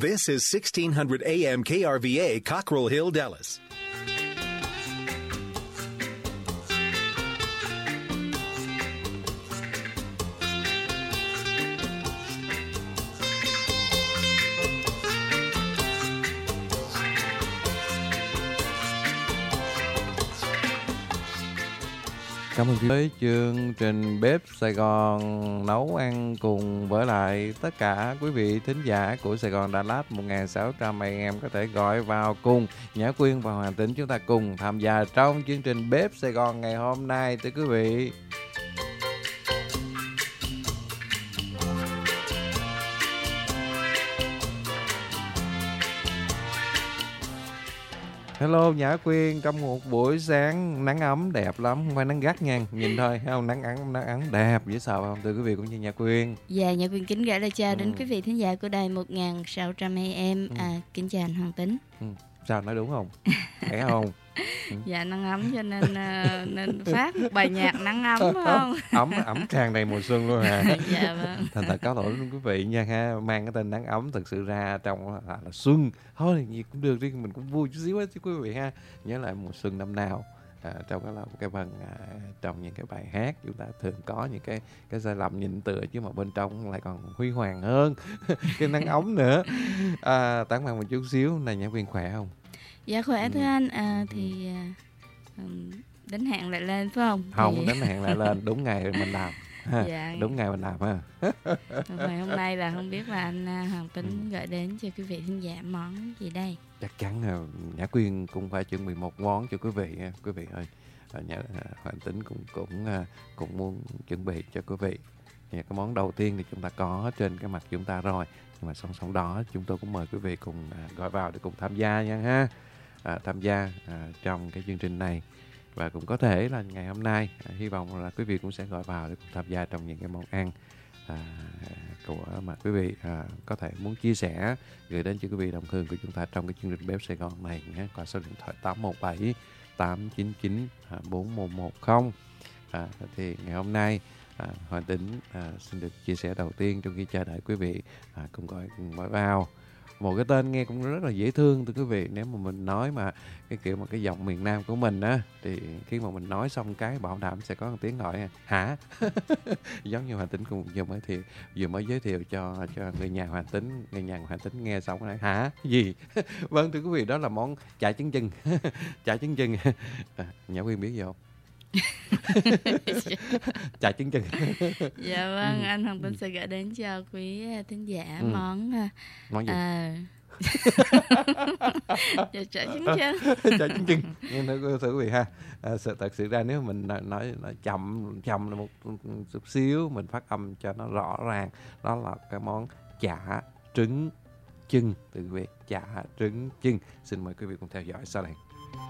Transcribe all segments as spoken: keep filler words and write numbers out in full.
This is sixteen hundred A M K R V A, Cockrell Hill, Dallas. Cảm ơn quý vị. Chương trình Bếp Sài Gòn nấu ăn cùng với lại tất cả quý vị thính giả của Sài Gòn Đà Lạt một nghìn sáu trăm A M có thể gọi vào cùng Nhã Quyên và Hoàng Tĩnh, chúng ta cùng tham gia trong chương trình Bếp Sài Gòn ngày hôm nay thưa quý vị. Hello Nhã Quyên, trong một buổi sáng nắng ấm đẹp lắm, không phải nắng gắt nha, nhìn thôi, thấy không, nắng ấm nắng ấm đẹp dễ sợ không thưa quý vị cũng như Nhã Quyên. Dạ, Nhã Quyên kính gửi lời chào ừ. đến quý vị thính giả của đài một nghìn sáu trăm A M. ừ. à, kính chào anh Hoàng Tĩnh. ừ. Sao, nói đúng không? Khỏe không? ừ. Dạ, nắng ấm cho nên uh, nên phát một bài nhạc nắng ấm phải không? ấm ấm tràn đầy mùa xuân luôn hả? Dạ vâng. Thành thật cáo lỗi luôn quý vị nha ha, mang cái tên nắng ấm thực sự ra trong là, là xuân thôi, gì cũng được đi, mình cũng vui chút xíu chứ quý vị ha. Nhớ lại mùa xuân năm nào. À, trong cái là cái phần à, trong những cái bài hát chúng ta thường có những cái cái sai lầm nhịn tựa chứ mà bên trong lại còn huy hoàng hơn cái nắng ấm nữa. À, tán mang một chút xíu này. Nhã Quyên khỏe không? Dạ khỏe ừ. thưa anh. À, thì uh, đến hạn lại lên phải không? Không, thì... đến hạn lại lên đúng ngày mình làm. Ha, dạ. Đúng ngày mình làm ha. Ngày hôm nay là không biết là anh Hoàng Tĩnh gửi đến cho quý vị thính giả món gì đây? Chắc chắn là Nhã Quyên cũng phải chuẩn bị một món cho quý vị ha. Quý vị ơi, Nhã Hoàng Tĩnh cũng cũng cũng muốn chuẩn bị cho quý vị. Thì cái món đầu tiên thì chúng ta có trên cái mặt chúng ta rồi, nhưng mà song song đó chúng tôi cũng mời quý vị cùng gọi vào để cùng tham gia nha ha. À, tham gia à, trong cái chương trình này. Và cũng có thể là ngày hôm nay à, hy vọng là quý vị cũng sẽ gọi vào để cùng tham gia trong những cái món ăn à, của mà quý vị à, có thể muốn chia sẻ gửi đến cho quý vị đồng hương của chúng ta trong cái chương trình Bếp Sài Gòn này nhé, qua số điện thoại tám một bảy tám chín chín bốn một một không. À, thì ngày hôm nay à, Hoàng Tĩnh à, xin được chia sẻ đầu tiên trong khi chờ đợi quý vị à, cùng gọi cùng gọi vào một cái tên nghe cũng rất là dễ thương thưa quý vị. Nếu mà mình nói mà cái kiểu mà cái giọng miền Nam của mình á, thì khi mà mình nói xong cái bảo đảm sẽ có một tiếng gọi hả. Giống như Hoàng Tĩnh cũng vừa mới thì vừa mới giới thiệu cho cho người nhà Hoàng Tĩnh, người nhà Hoàng Tĩnh nghe xong cái hả gì. Vâng thưa quý vị, đó là món chả trứng chưng. Chả trứng chưng. À, Nhã Quyên biết gì không? Chả trứng chưng. Dạ vâng, ừ. Anh Hoàng Tĩnh sẽ gửi đến cho quý thính giả ừ. món món gì? À... Dạ, chả trứng chưng. Chả trứng chưng. Nhưng thưa quý vị ha, à, thật sự ra nếu mình nói, nói, nói chậm chậm một chút xíu, mình phát âm cho nó rõ ràng, đó là cái món chả trứng chưng thưa quý vị. Chả trứng chưng. Xin mời quý vị cùng theo dõi sau đây.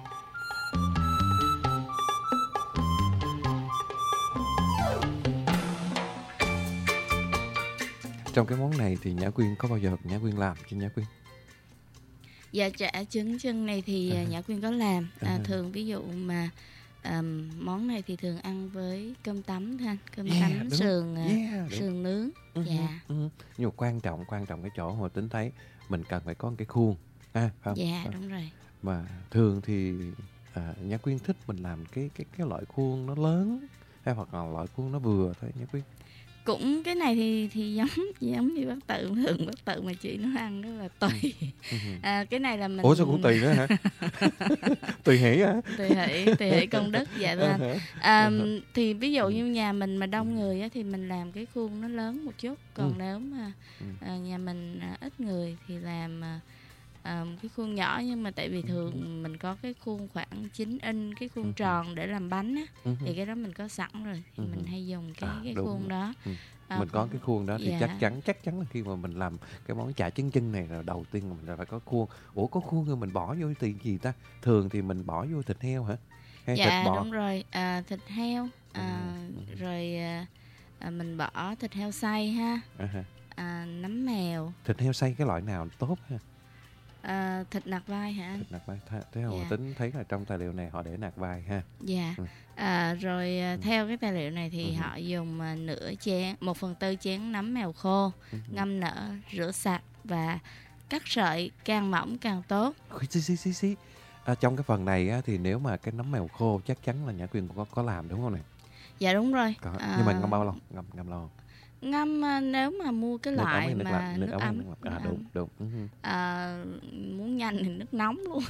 Trong cái món này thì Nhã Quyên có bao giờ Nhã Quyên làm cho Nhã Quyên? Dạ, chả trứng chưng này thì à. Nhã Quyên có làm. À, à. Thường ví dụ mà um, món này thì thường ăn với cơm tấm thôi anh. Cơm yeah, tấm đúng. sườn yeah, sườn nướng. Uh-huh, dạ. Uh-huh. Nhưng mà quan trọng quan trọng cái chỗ Hồ Tính thấy mình cần phải có cái khuôn. À, không? Dạ, đúng rồi. Mà thường thì à, Nhã Quyên thích mình làm cái cái cái loại khuôn nó lớn hay hoặc là loại khuôn nó vừa thôi Nhã Quyên? Cũng cái này thì thì giống giống như bác Tự, thường bác Tự mà chị nó ăn đó là tùy. À, cái này là mình. Ủa sao cũng tùy nữa hả? Tùy hỷ hả? Tùy hỷ, tùy hỷ công đức. Dạ thưa anh. À, thì ví dụ như nhà mình mà đông người á, thì mình làm cái khuôn nó lớn một chút. Còn ừ. nếu mà à, nhà mình à, ít người thì làm à, à, cái khuôn nhỏ, nhưng mà tại vì thường mình có cái khuôn khoảng chín inch, cái khuôn tròn để làm bánh á, thì cái đó mình có sẵn rồi thì mình hay dùng cái cái khuôn rồi. đó. Ừ. À, mình có cái khuôn đó thì dạ. chắc chắn chắc chắn là khi mà mình làm cái món chả trứng chưng này là đầu tiên mình phải có khuôn. Ủa có khuôn rồi mình bỏ vô thì gì ta? Thường thì mình bỏ vô thịt heo hả? Hay dạ thịt bò? Đúng rồi, à, thịt heo, à, ừ. rồi à, mình bỏ thịt heo xay ha, à, à, nấm mèo. Thịt heo xay cái loại nào tốt ha? À, thịt nạc vai hả anh? Thịt nạc vai. Thế Hồ dạ. Tính thấy là trong tài liệu này họ để nạc vai ha. Dạ. Ừ. À, rồi ừ. theo cái tài liệu này thì ừ. họ dùng uh, nửa chén, một phần tư chén nấm mèo khô, ừ. ngâm nở, rửa sạch và cắt sợi càng mỏng càng tốt. Xí, xí, xí, xí. À, trong cái phần này á, thì nếu mà cái nấm mèo khô chắc chắn là Nhã Quyên cũng có, có làm đúng không này? Dạ đúng rồi. Có. À, Nhưng mà ngâm bao lâu? Ngâm, ngâm lâu không? Ngâm à, nếu mà mua cái Nước loại ấm hay nước mà lạnh? nước, Nước ấm ấm, hay nước lạnh? À, nước đúng, ấm. đúng. Ừ. À, muốn nhanh thì nước nóng luôn.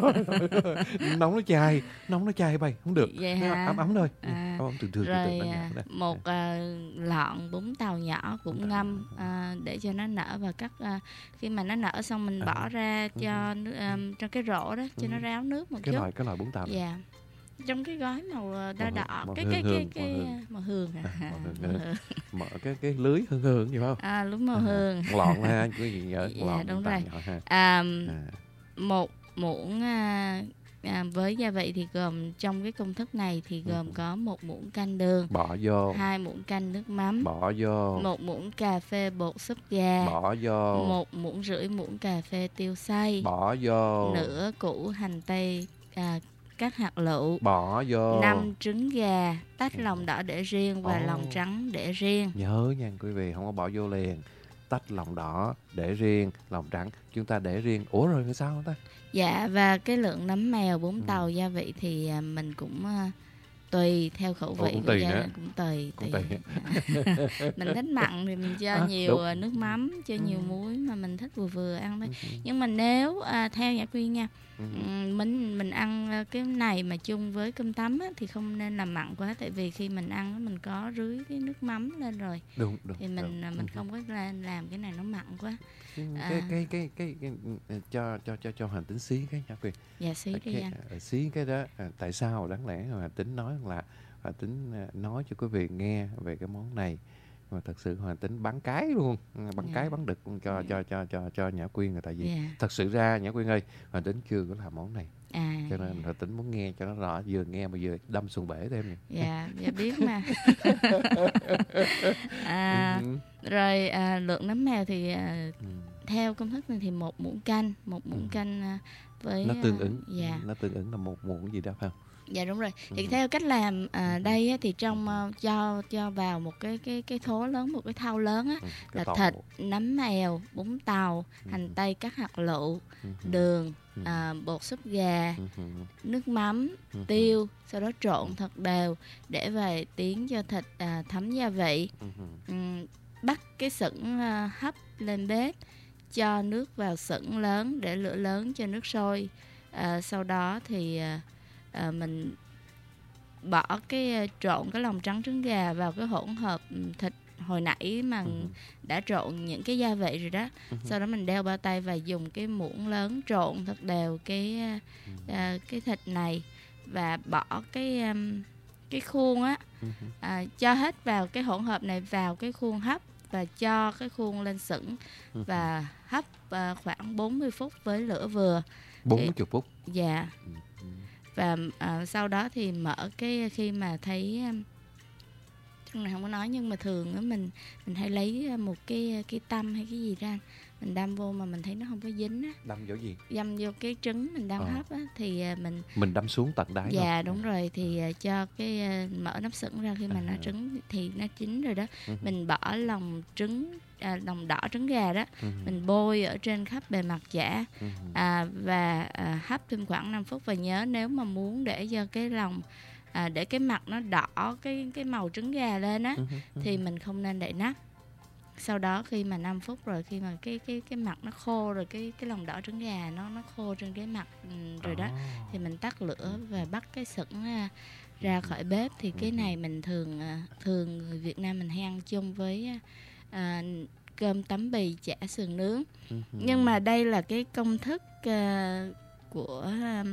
Nóng nó chai, nóng nó chai bay, không được. Vậy Nó hả? ấm ấm thôi. À, Ấm ấm thường thường. rồi từ từ, à, đó. một à, lọn bún tàu nhỏ cũng ngâm à, để cho nó nở, và cắt à, khi mà nó nở xong mình À. bỏ ra cho nước, à, trong cái rổ đó cho Ừ. nó ráo nước một Cái chút. loại cái loại bún tàu này. Dạ. Trong cái gói màu à, đỏ Màu đỏ, hương- màu cái hương cái hương, cái màu cái hương. à, màu hương hả? À, màu hương, Màu ừ. hương. Mở cái cái lưới hương hương gì phải không? À, đúng màu hương. À, lọn ha, cái gì nhớ Dạ, lọn đúng bún tàu rồi. nhỏ ha. À, À. một muỗng à, à, với gia vị thì gồm, trong cái công thức này thì gồm Ừ. có một muỗng canh đường, Bỏ vô, hai muỗng canh nước mắm, bỏ vô, một muỗng cà phê bột súp gà, bỏ vô, một muỗng rưỡi muỗng cà phê tiêu xay, bỏ vô, nửa củ hành tây à, cắt hạt lựu, bỏ vô. năm trứng gà tách lòng đỏ để riêng và Ồ. lòng trắng để riêng. Nhớ nha quý vị, không có bỏ vô liền. Tách lòng đỏ để riêng, lòng trắng chúng ta để riêng. Ủa rồi làm sao ta? Dạ, và cái lượng nấm mèo bún Ừ. tàu gia vị thì à, mình cũng à, tùy theo khẩu Ồ, vị cũng của tùy gia nữa. đình, cũng tùy, Cũng tùy. tùy. Mình thích mặn thì mình cho À, nhiều đúng. à, nước mắm, cho Ừ. nhiều muối, mà mình thích vừa vừa ăn thôi. Ừ. Nhưng mà nếu à, theo Nhã Quyên nha, Ừ. ừm, mình mình ăn à, cái này mà chung với cơm tấm á, thì không nên làm mặn quá, tại vì khi mình ăn á, mình có rưới cái nước mắm lên rồi, Đúng, đúng. thì mình đúng. à, mình Ừ. không có làm, làm cái này nó mặn quá. Ừ, à. cái, cái cái cái cái cái cho cho cho cho Hoàng Tính xí cái nha quý vị. Dạ xí đi cái, anh. à, xí cái đó à, tại sao đáng lẽ Hoàng Tính nói là Hoàng Tính à, nói cho quý vị nghe về cái món này, mà thật sự Hoàng Tính bán cái luôn, bán Dạ. cái bán đực luôn cho Dạ. cho cho cho cho Nhã Quyên, là tại vì Dạ. thật sự ra Nhã Quyên ơi, Hoàng Tính chưa có làm món này, À, cho nên Hoàng Tính muốn nghe cho nó rõ, vừa nghe mà vừa đâm xuồng bể thêm nè. dạ, dạ biết mà. à, Ừ. rồi à, lượng nấm mèo thì à, Ừ. theo công thức này thì một muỗng canh, một muỗng Ừ. canh à, với Nó tương à, ứng, dạ. nó tương ứng là một muỗng gì đó phải không? Dạ đúng rồi. Thì Ừ. theo cách làm à, Ừ. đây á, thì trong à, cho cho vào một cái cái cái thố lớn, một cái thau lớn á, Ừ. là Cái tàu. thịt, nấm mèo, bún tàu, Ừ. hành tây cắt hạt lựu, Ừ. đường, Ừ. à, bột súp gà, Ừ. Ừ. nước mắm, Ừ. tiêu, sau đó trộn thật đều để vài tiếng cho thịt à, thấm gia vị. Ừ. Ừm, bắt cái sửng à, hấp lên bếp, cho nước vào sửng lớn, để lửa lớn cho nước sôi. À, sau đó thì à, à, mình bỏ cái à, trộn cái lòng trắng trứng gà vào cái hỗn hợp ừm, thịt hồi nãy mà Ừ. đã trộn những cái gia vị rồi đó. Ừ. Sau đó mình đeo bao tay và dùng cái muỗng lớn trộn thật đều cái à, à, cái thịt này, và bỏ cái um, cái khuôn á, Ừ. à, cho hết vào cái hỗn hợp này vào cái khuôn hấp, và cho cái khuôn lên sửng Ừ. và hấp à, khoảng bốn mươi phút với lửa vừa. bốn mươi phút. Dạ. Ừ. Ừ. Và à, sau đó thì mở cái, khi mà thấy um, trong này không có nói, nhưng mà thường á, mình mình hay lấy một cái cái tăm hay cái gì ra, mình đâm vô mà mình thấy nó không có dính á, Đâm chỗ gì? đâm vô cái trứng mình đang Ờ. hấp á, thì à, mình Mình đâm xuống tận đáy dạ luôn. đúng rồi, thì à, cho cái à, mở nắp sửng ra, khi mà nó À. trứng thì nó chín rồi đó. Ừ. Mình bỏ lòng trứng à, lòng đỏ trứng gà đó, Ừ. mình bôi ở trên khắp bề mặt chả, Ừ. à, và à, hấp thêm khoảng năm phút. Và nhớ, nếu mà muốn để cho cái lòng à, để cái mặt nó đỏ cái cái màu trứng gà lên á, Ừ. Ừ. thì mình không nên đậy nắp. Sau đó khi mà năm phút rồi, khi mà cái cái cái mặt nó khô rồi, cái cái lòng đỏ trứng gà nó nó khô trên cái mặt ừ, rồi đó, Ồ. thì mình tắt lửa và bắt cái sửng à, ra khỏi bếp. Thì cái này mình thường à, thường người Việt Nam mình hay ăn chung với à, cơm tấm bì chả sườn nướng. Ừ. Nhưng mà đây là cái công thức à, của à,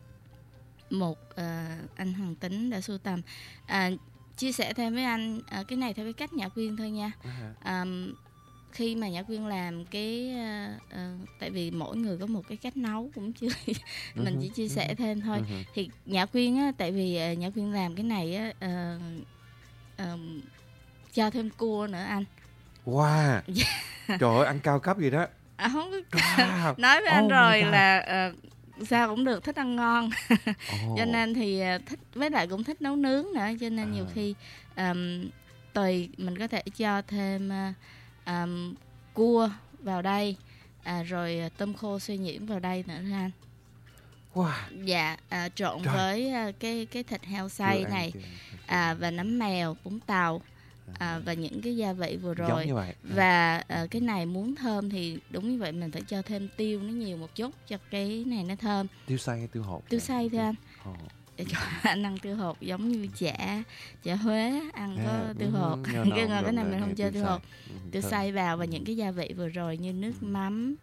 một à, anh Hoàng Tính đã sưu tầm. À, chia sẻ thêm với anh à, cái này theo cái cách Nhã Quyên thôi nha. À. À, khi mà Nhã Quyên làm cái à, à, tại vì mỗi người có một cái cách nấu cũng chưa mình chỉ chia sẻ thêm thôi. Ừ. Thì Nhã Quyên á, tại vì à, Nhã Quyên làm cái này á, à, à, cho thêm cua nữa anh. Wow. Trời ơi, ăn cao cấp gì đó. À, không có Wow. nói với anh Oh my rồi God. là à, sao cũng được, thích ăn ngon. Ồ. Cho nên thì à, thích, với lại cũng thích nấu nướng nữa, cho nên À. nhiều khi um, tùy mình có thể cho thêm uh, um, cua vào đây, à, rồi à, tôm khô xay nhuyễn vào đây nữa thưa anh. Wow. Dạ, à, trộn Trời. với à, cái cái thịt heo xay Chưa ăn, này chưa ăn, chưa à, ăn. và nấm mèo, bún tàu à, và những cái gia vị vừa Giống rồi. như vậy. Và à, cái này muốn thơm thì đúng như vậy, mình phải cho thêm tiêu nó nhiều một chút cho cái này nó thơm. Tiêu xay hay tiêu hột? Tiêu xay thưa anh. Ồ. Để cho anh ăn tiêu hột giống như chả chả Huế ăn có À, tiêu hột. ừ, Cái nhờ cái ngon, cái này rồi, mình không này chơi tiêu xay. hột. Ừ, Tiêu thơm. xay vào và những cái gia vị vừa rồi như nước Ừ. mắm,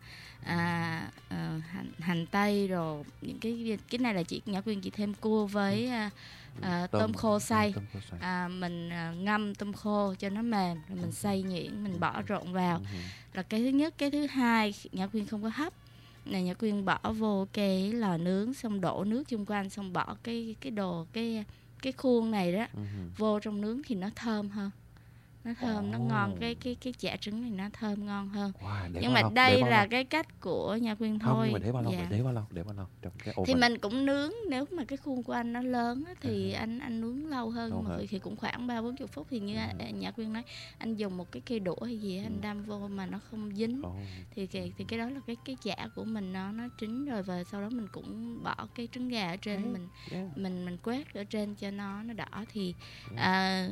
à, à, hành, hành tây rồi những cái cái này là chị Nhã Quyên chỉ thêm cua với à, à, tôm khô xay. Tôm khô xay. À, mình à, ngâm tôm khô cho nó mềm rồi mình xay nhuyễn, mình bỏ trộn vào. Ừ. Là cái thứ nhất. Cái thứ hai, Nhã Quyên không có hấp này, Nhã Quyên bỏ vô cái lò nướng, xong đổ nước chung quanh, xong bỏ cái cái đồ cái cái khuôn này đó Ừ. vô trong nướng thì nó thơm hơn, nó thơm, nó Ồ. ngon, cái cái cái chả trứng này nó thơm ngon hơn. Wow, để Nhưng bao mà lâu? Để đây bao là lâu? cái cách của Nhã Quyên Không, thôi. nhưng mà để bao lâu? Dạ. Để bao lâu? Để bao lâu? Trong cái Thì oven. mình cũng nướng, nếu mà cái khuôn của anh nó lớn á, thì À. anh anh nướng lâu hơn, Lâu nhưng mà hơn. thì cũng khoảng ba bốn chục phút. Thì như À. à, Nhã Quyên nói, anh dùng một cái cây đũa hay gì á, anh Ừ. đâm vô mà nó không dính, Ồ. thì cái, thì cái đó là cái cái chả của mình nó nó chín rồi. Và sau đó mình cũng bỏ cái trứng gà ở trên, Ừ. mình Yeah. mình mình quét ở trên cho nó nó đỏ. Thì Ừ. à,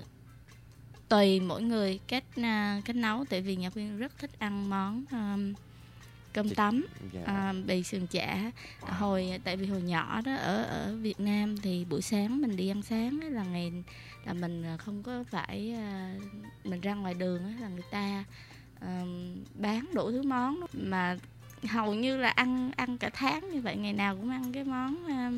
tùy mỗi người cách à, cách nấu. Tại vì Nhã Quyên rất thích ăn món um, cơm tấm, Dạ. à, bì sườn chả. Hồi tại vì hồi nhỏ đó ở ở Việt Nam thì buổi sáng mình đi ăn sáng á, là ngày là mình không có phải à, mình ra ngoài đường á, là người ta à, bán đủ thứ món đó. Mà hầu như là ăn ăn cả tháng như vậy, ngày nào cũng ăn cái món à,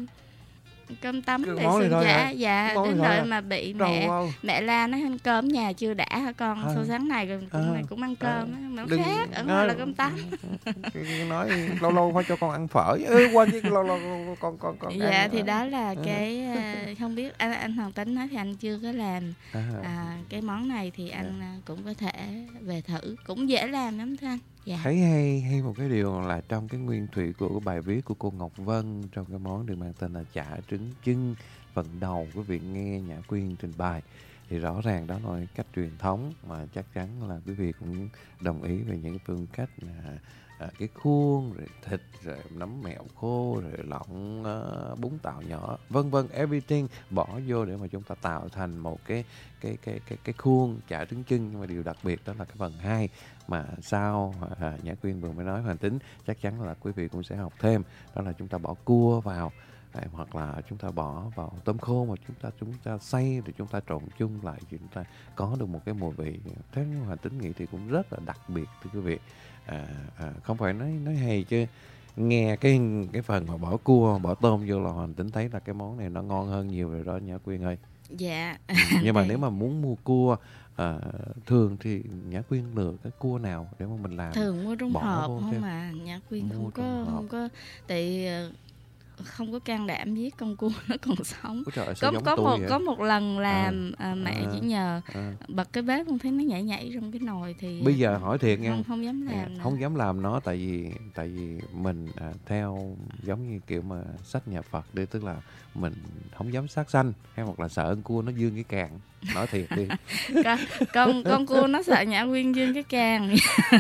cơm tấm Cái bì món này sườn thôi chả. hả? Dạ, Cái món đến này thôi đợi à? mà bị Đâu mẹ đâu. mẹ la nói ăn cơm nhà chưa đã hả con, À. sau sáng này cũng, cũng, À. này cũng ăn cơm á, mà nó Đừng- khác, ở nói- ngoài là cơm tấm. Cái- cái nói lâu lâu phải cho con ăn phở. Ừ, quên chứ lâu lâu con con con Dạ ăn. thì đó là À. cái à, không biết anh anh Hoàng Tính nói thì anh chưa có làm À. à, cái món này thì anh à, cũng có thể về thử, cũng dễ làm lắm thưa anh. Dạ. Thấy hay hay một cái điều là trong cái nguyên thủy của cái bài viết của cô Ngọc Vân, trong cái món được mang tên là chả trứng chưng, phần đầu quý vị nghe Nhã Quyên trình bày thì rõ ràng đó là cách truyền thống mà chắc chắn là quý vị cũng đồng ý về những cái phương cách là à, cái khuôn rồi thịt rồi nấm mèo khô rồi lọng uh, bún tàu nhỏ vân vân everything bỏ vô để mà chúng ta tạo thành một cái cái cái cái cái khuôn chả trứng chưng. Nhưng mà điều đặc biệt đó là cái phần hai mà sau à, Nhã Quyên vừa mới nói, Hoàng Tính chắc chắn là quý vị cũng sẽ học thêm, đó là chúng ta bỏ cua vào à, hoặc là chúng ta bỏ vào tôm khô mà chúng ta chúng ta xay rồi chúng ta trộn chung lại, chúng ta có được một cái mùi vị theo như Hoàng Tính nghĩ thì cũng rất là đặc biệt thưa quý vị. À, à, không phải nói nói hay chứ nghe cái cái phần mà bỏ cua bỏ tôm vô là Hoàng Tính thấy là cái món này nó ngon hơn nhiều rồi đó Nhã Quyên ơi. Dạ. Nhưng mà Thì- nếu mà muốn mua cua à, thường thì Nhã Quyên lựa cái cua nào để mà mình làm? thường mua trong bỏ hộp vô không thêm. mà Nhã Quyên Mua không trong có hộp. không có tại ờ, không có can đảm giết con cua nó còn sống. Ôi trời ơi, sao Có giống có tôi một vậy? có một lần làm à, mẹ à. chỉ nhờ À, bật cái bếp, không thấy nó nhảy nhảy trong cái nồi thì bây giờ hỏi thiệt nha, không không dám à, làm nữa. không dám làm nó tại vì tại vì mình à, theo giống như kiểu mà sách nhà Phật đi, tức là mình không dám sát sanh hay hoặc là sợ con cua nó dương cái càng, nói thiệt đi. con, con con cua nó sợ Nhã Quyên dương cái càng.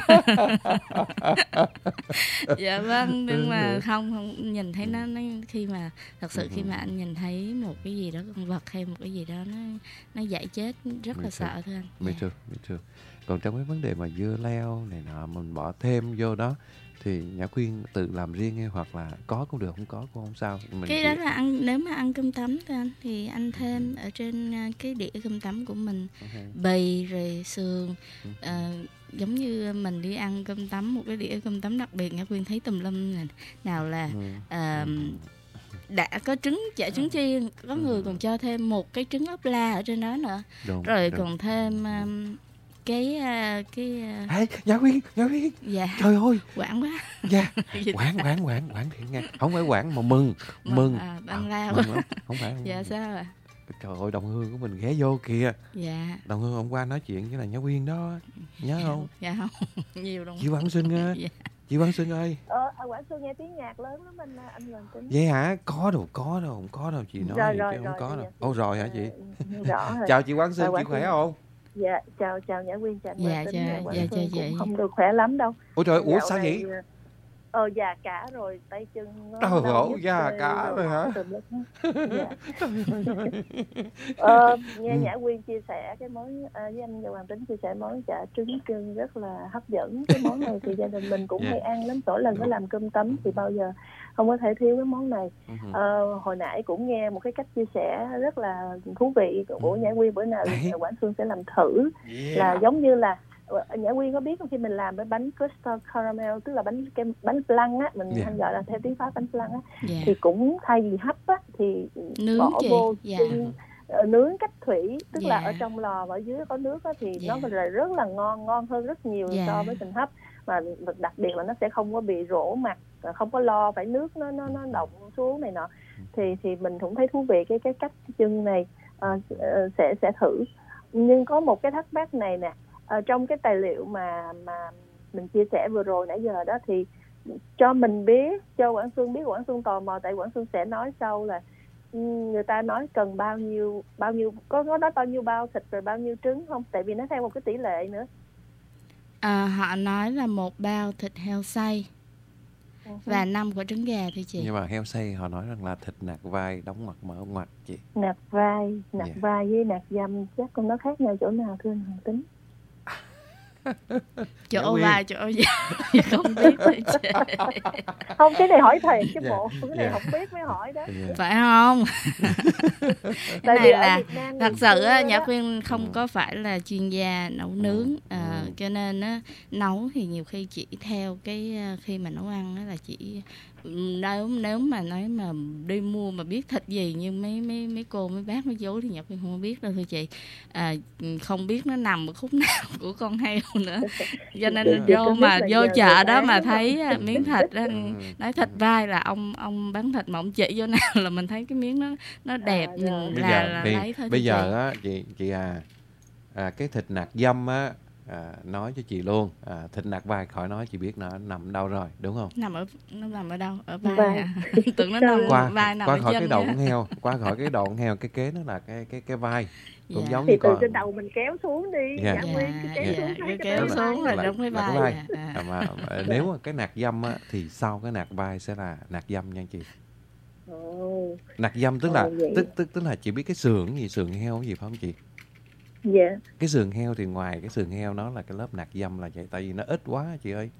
Dạ vâng, nhưng mà không không nhìn thấy nó, nó khi mà thật sự khi mà anh nhìn thấy một cái gì đó, con vật hay một cái gì đó nó nó dại chết rất là Me too. sợ thưa anh. Me Dạ. too, me too. Còn trong cái vấn đề mà dưa leo này nọ mình bỏ thêm vô đó thì Nhã Quyên tự làm riêng hay hoặc là có cũng được, không có cũng không sao. Mình Cái chỉ- đó là ăn, nếu mà ăn cơm tấm thưa anh thì anh thêm ở trên à, cái đĩa cơm tấm của mình Ok. bì rồi sườn. Ừ. Ờ, giống như mình đi ăn cơm tấm, một cái đĩa cơm tấm đặc biệt Nhã Quyên thấy tùm lum này. Nào là Ừ. ờ, đã có trứng chả trứng chiên, có người còn cho thêm một cái trứng ốp la ở trên đó nữa, Đúng, rồi đúng. còn thêm um, cái à, cái à, Ê, Nhã Quyên, Nhã Quyên, dạ trời ơi, quảng quá. dạ, quảng, quảng, quảng, quảng thiệt nha, không phải quảng mà mừng, Mà- mừng, à, băng lao. mừng lắm. Không phải, Dạ sao ạ? trời ơi, đồng hương của mình ghé vô kìa, Dạ đồng hương hôm qua nói chuyện với là Nhã Quyên đó, nhớ không? dạ không nhiều đồng Chị Quảng Sinh á, Dạ. chị Quảng Sinh ơi, Ờ, ở Quảng Xuân nghe tiếng nhạc lớn lắm anh anh Hoàng Tính. vậy hả? Có đâu, có đâu, không có đâu, chị nói Rồi, vậy rồi, chứ không rồi, có bây đâu. giờ- Ô rồi hả chị? Ờ, rõ rồi. Chào chị Quảng Sinh, Ờ, chị Quảng khỏe Sinh. không? Dạ chào chào Nhã Quyên, chào anh Dạ, Hoàng Tính. chào- Quảng dạ, Xuân chào cũng chị. không được khỏe lắm đâu. Ôi trời, ủa Dạo sao này, vậy? Ờ già cả rồi, tay chân nó Trời đau ơi, nhức già tê, cả rồi rồi hả? mỏi tùm lum hết. Dạ. Ờ, nghe Ừ. Nhã Quyên chia sẻ cái món à, với anh và Hoàng Tính chia sẻ món chả trứng trưng rất là hấp dẫn. Cái món này thì gia đình mình cũng Dạ. hay ăn lắm, mỗi lần có Đúng. làm cơm tấm thì bao giờ không có thể thiếu cái món này. Ừ. Ờ, hồi nãy cũng nghe một cái cách chia sẻ rất là thú vị của Nhã Quyên, bữa nào Đấy. Quảng Xuân sẽ làm thử. Yeah. Là giống như là Nhã Quyên có biết không, khi mình làm cái bánh crystal caramel, tức là bánh kem bánh flan á, mình Dạ. hay gọi là theo tiếng Pháp bánh flan á, Dạ. thì cũng thay vì hấp á thì Nướng bỏ chị. vô Dạ. chưng, ờ, nướng cách thủy, tức Dạ. là ở trong lò và ở dưới có nước á, thì Dạ. nó là rất là ngon, ngon hơn rất nhiều Dạ. so với mình hấp. Mà đặc biệt là nó sẽ không có bị rỗ mặt, không có lo phải nước nó nó nó động xuống này nọ. Thì thì mình cũng thấy thú vị cái cái cách chưng này, uh, sẽ sẽ thử. Nhưng có một cái thắc mắc này nè, ở trong cái tài liệu mà mà mình chia sẻ vừa rồi nãy giờ đó, thì cho mình biết, cho Quảng Xuân biết, Quảng Xuân tò mò, tại Quảng Xuân sẽ nói sau là người ta nói cần bao nhiêu bao nhiêu có có nói bao nhiêu bao thịt rồi bao nhiêu trứng không? Tại vì nó theo một cái tỷ lệ nữa. À, họ nói là một bao thịt heo xay và năm quả trứng gà thôi chị. Nhưng mà heo xay họ nói rằng là thịt nạc vai đóng ngoặc mở ngoặt chị. Nạc vai, nạc Dạ. vai với nạc dăm chắc con nó khác nhau chỗ nào thưa anh Hoàng Tính? Chỗ Nhã Quyên. vai, chỗ vai không biết thôi chị. Không, cái này hỏi thiệt chứ Dạ. bộ, cái này Dạ. không biết mới hỏi đó. Yeah. Phải không? Cái Tại này vì ở là Việt Nam thật ngày sự á, xưa Nhã đó, Quyên không Ừ. có phải là chuyên gia nấu nướng, à, Ừ. cho nên á, nấu thì nhiều khi chỉ theo cái à, khi mà nấu ăn á là chỉ nếu nếu mà nói mà đi mua mà biết thịt gì như mấy mấy mấy cô mấy bác mấy chú thì Nhã Quyên không biết đâu thưa chị. À, không biết nó nằm ở khúc nào của con heo nữa, cho nên Chị- chị vô có biết mà là vô giờ chợ người đó bán mà đúng thấy à, miếng thịt á, Ừ. nói thịt vai là ông ông bán thịt mà ông chỉ vô nào là mình thấy cái miếng nó nó đẹp, À, nhìn rồi. Bây là, giờ là thì lấy thôi bây thưa giờ chị. á chị chị à, à cái thịt nạc dăm á, à, nói cho chị luôn, à, thịt nạc vai khỏi nói, chị biết nó nằm đâu rồi đúng không? Nằm ở nó nằm ở đâu? Ở vai Vai. à? Tưởng nó nằm Qua vai nằm qua ở khỏi chân cái đầu á. con heo, qua khỏi cái đầu con heo, cái kế nó là cái cái cái vai, cũng Dạ. giống thì như từ con. trên đầu mình kéo xuống đi. Dạ. Nhã Dạ, Quyên cứ kéo dạ, xuống cứ thấy kéo cái xuống vai là là- đúng cái là cái vai. vai. À. À, mà, mà nếu mà cái nạc dăm á thì sau cái nạc vai sẽ là nạc dăm nha chị. Ồ, Nạc dăm tức Ồ, là vậy. tức tức tức là chị biết cái sườn gì, sườn heo gì phải không chị? dạ. Cái sườn heo thì ngoài cái sườn heo nó là cái lớp nạc dăm là vậy, tại vì nó ít quá chị ơi.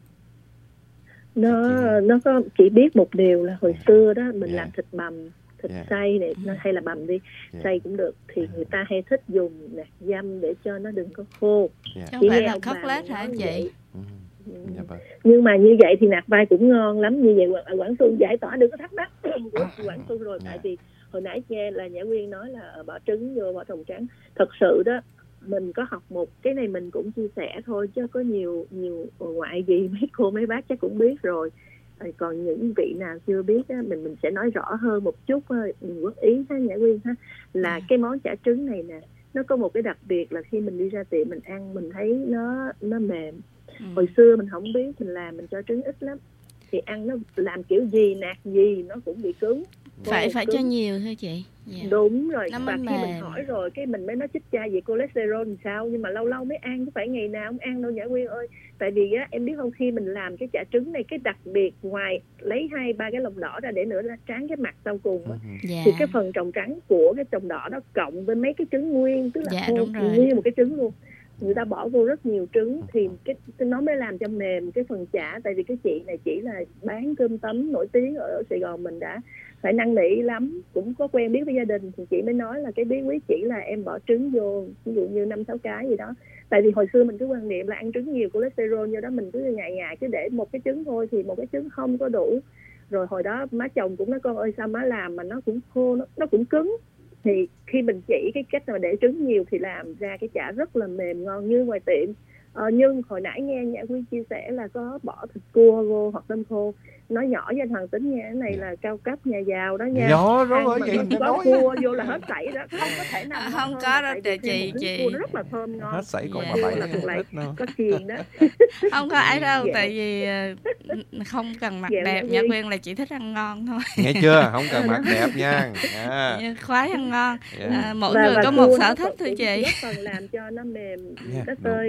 Nó Chị- nó có, chỉ biết một điều là hồi xưa đó mình Dạ. làm thịt bằm, thịt Dạ. xay này, nó hay là bằm đi, Dạ. xay cũng được, thì Dạ. người ta hay thích dùng nạc dăm để cho nó đừng có khô. Dạ. Chứ không Chị phải nghe là ông bà cutlet mình hả nói chị? vậy. Ừ. Ừ. Dạ vâng. Nhưng mà như vậy thì nạc vai cũng ngon lắm. Như vậy Quảng- Quảng Xuân giải tỏa được cái thắc mắc của Quảng Xuân rồi. Dạ. Tại vì hồi nãy nghe là Nhã Quyên nói là bỏ trứng vô, bỏ trồng trắng. Thật sự đó, mình có học một cái này mình cũng chia sẻ thôi, chứ có nhiều nhiều ngoại gì mấy cô mấy bác chắc cũng biết rồi. Rồi còn những vị nào chưa biết á, mình mình sẽ nói rõ hơn một chút, mình góp ý ha Nhã Quyên ha, là Ừ. cái món chả trứng này nè, nó có một cái đặc biệt là khi mình đi ra tiệm mình ăn mình thấy nó nó mềm. Ừ. Hồi xưa mình không biết, mình làm mình cho trứng ít lắm thì ăn nó làm kiểu gì nạc gì nó cũng bị cứng. Phải Vô phải cứng. cho nhiều thôi chị. Dạ. Đúng rồi. Nó Và mới khi mình mềm. hỏi rồi cái mình mới nói chích cha về cholesterol làm sao, nhưng mà lâu lâu mới ăn, không phải ngày nào không ăn đâu Nhã Quyên ơi. Tại vì á, em biết không, khi mình làm cái chả trứng này, cái đặc biệt ngoài lấy hai ba cái lòng đỏ ra để nữa là tráng cái mặt sau cùng á, Ừ. Dạ. thì cái phần trồng trắng của cái trồng đỏ đó cộng với mấy cái trứng nguyên, tức là Dạ, khô đúng rồi. nguyên một cái trứng luôn, người ta bỏ vô rất nhiều trứng thì cái, cái nó mới làm cho mềm cái phần chả. Tại vì cái chị này chỉ là bán cơm tấm nổi tiếng ở, ở Sài Gòn, mình đã phải năn nỉ lắm, cũng có quen biết với gia đình thì chị mới nói là cái bí quyết chỉ là em bỏ trứng vô, ví dụ như năm sáu cái gì đó. Tại vì hồi xưa mình cứ quan niệm là ăn trứng nhiều cholesterol, do đó mình cứ ngại ngại cứ để một cái trứng thôi, thì một cái trứng không có đủ. Rồi hồi đó má chồng cũng nói con ơi sao má làm mà nó cũng khô, nó, nó cũng cứng. Thì khi mình chỉ cái cách mà để trứng nhiều thì làm ra cái chả rất là mềm ngon như ngoài tiệm. Ờ, nhưng hồi nãy nghe Nhã Quyên chia sẻ là có bỏ thịt cua vô hoặc tôm khô. Nói nhỏ với anh Hoàng Tính nha, cái này là cao cấp nhà giàu đó nha. Đó, đó Ăn bởi mà vậy không người ta có nói. cua vô là hết sảy đó, không có thể nào À, ngon không hơn có là đâu tại vì chị, thêm một chị. miếng cua nó rất là thơm ngon. Hết sảy còn Dạ. mà Cua bảy là thuộc lại ít đâu. có chiên đó. Không có ấy đâu, Dạ. tại vì ờ, không cần mặt Dạ, đẹp, Nhã Nhã Quyên. Quyên là chỉ thích ăn ngon thôi. Nghe chưa? Không cần mặt đẹp nha. À. Khoái ăn ngon. Dạ. À, mỗi Và- người và có một cua sở nó thích thôi cũng chị. góp phần làm cho nó mềm, Dạ, nó đúng, tơi ra. đúng. Thì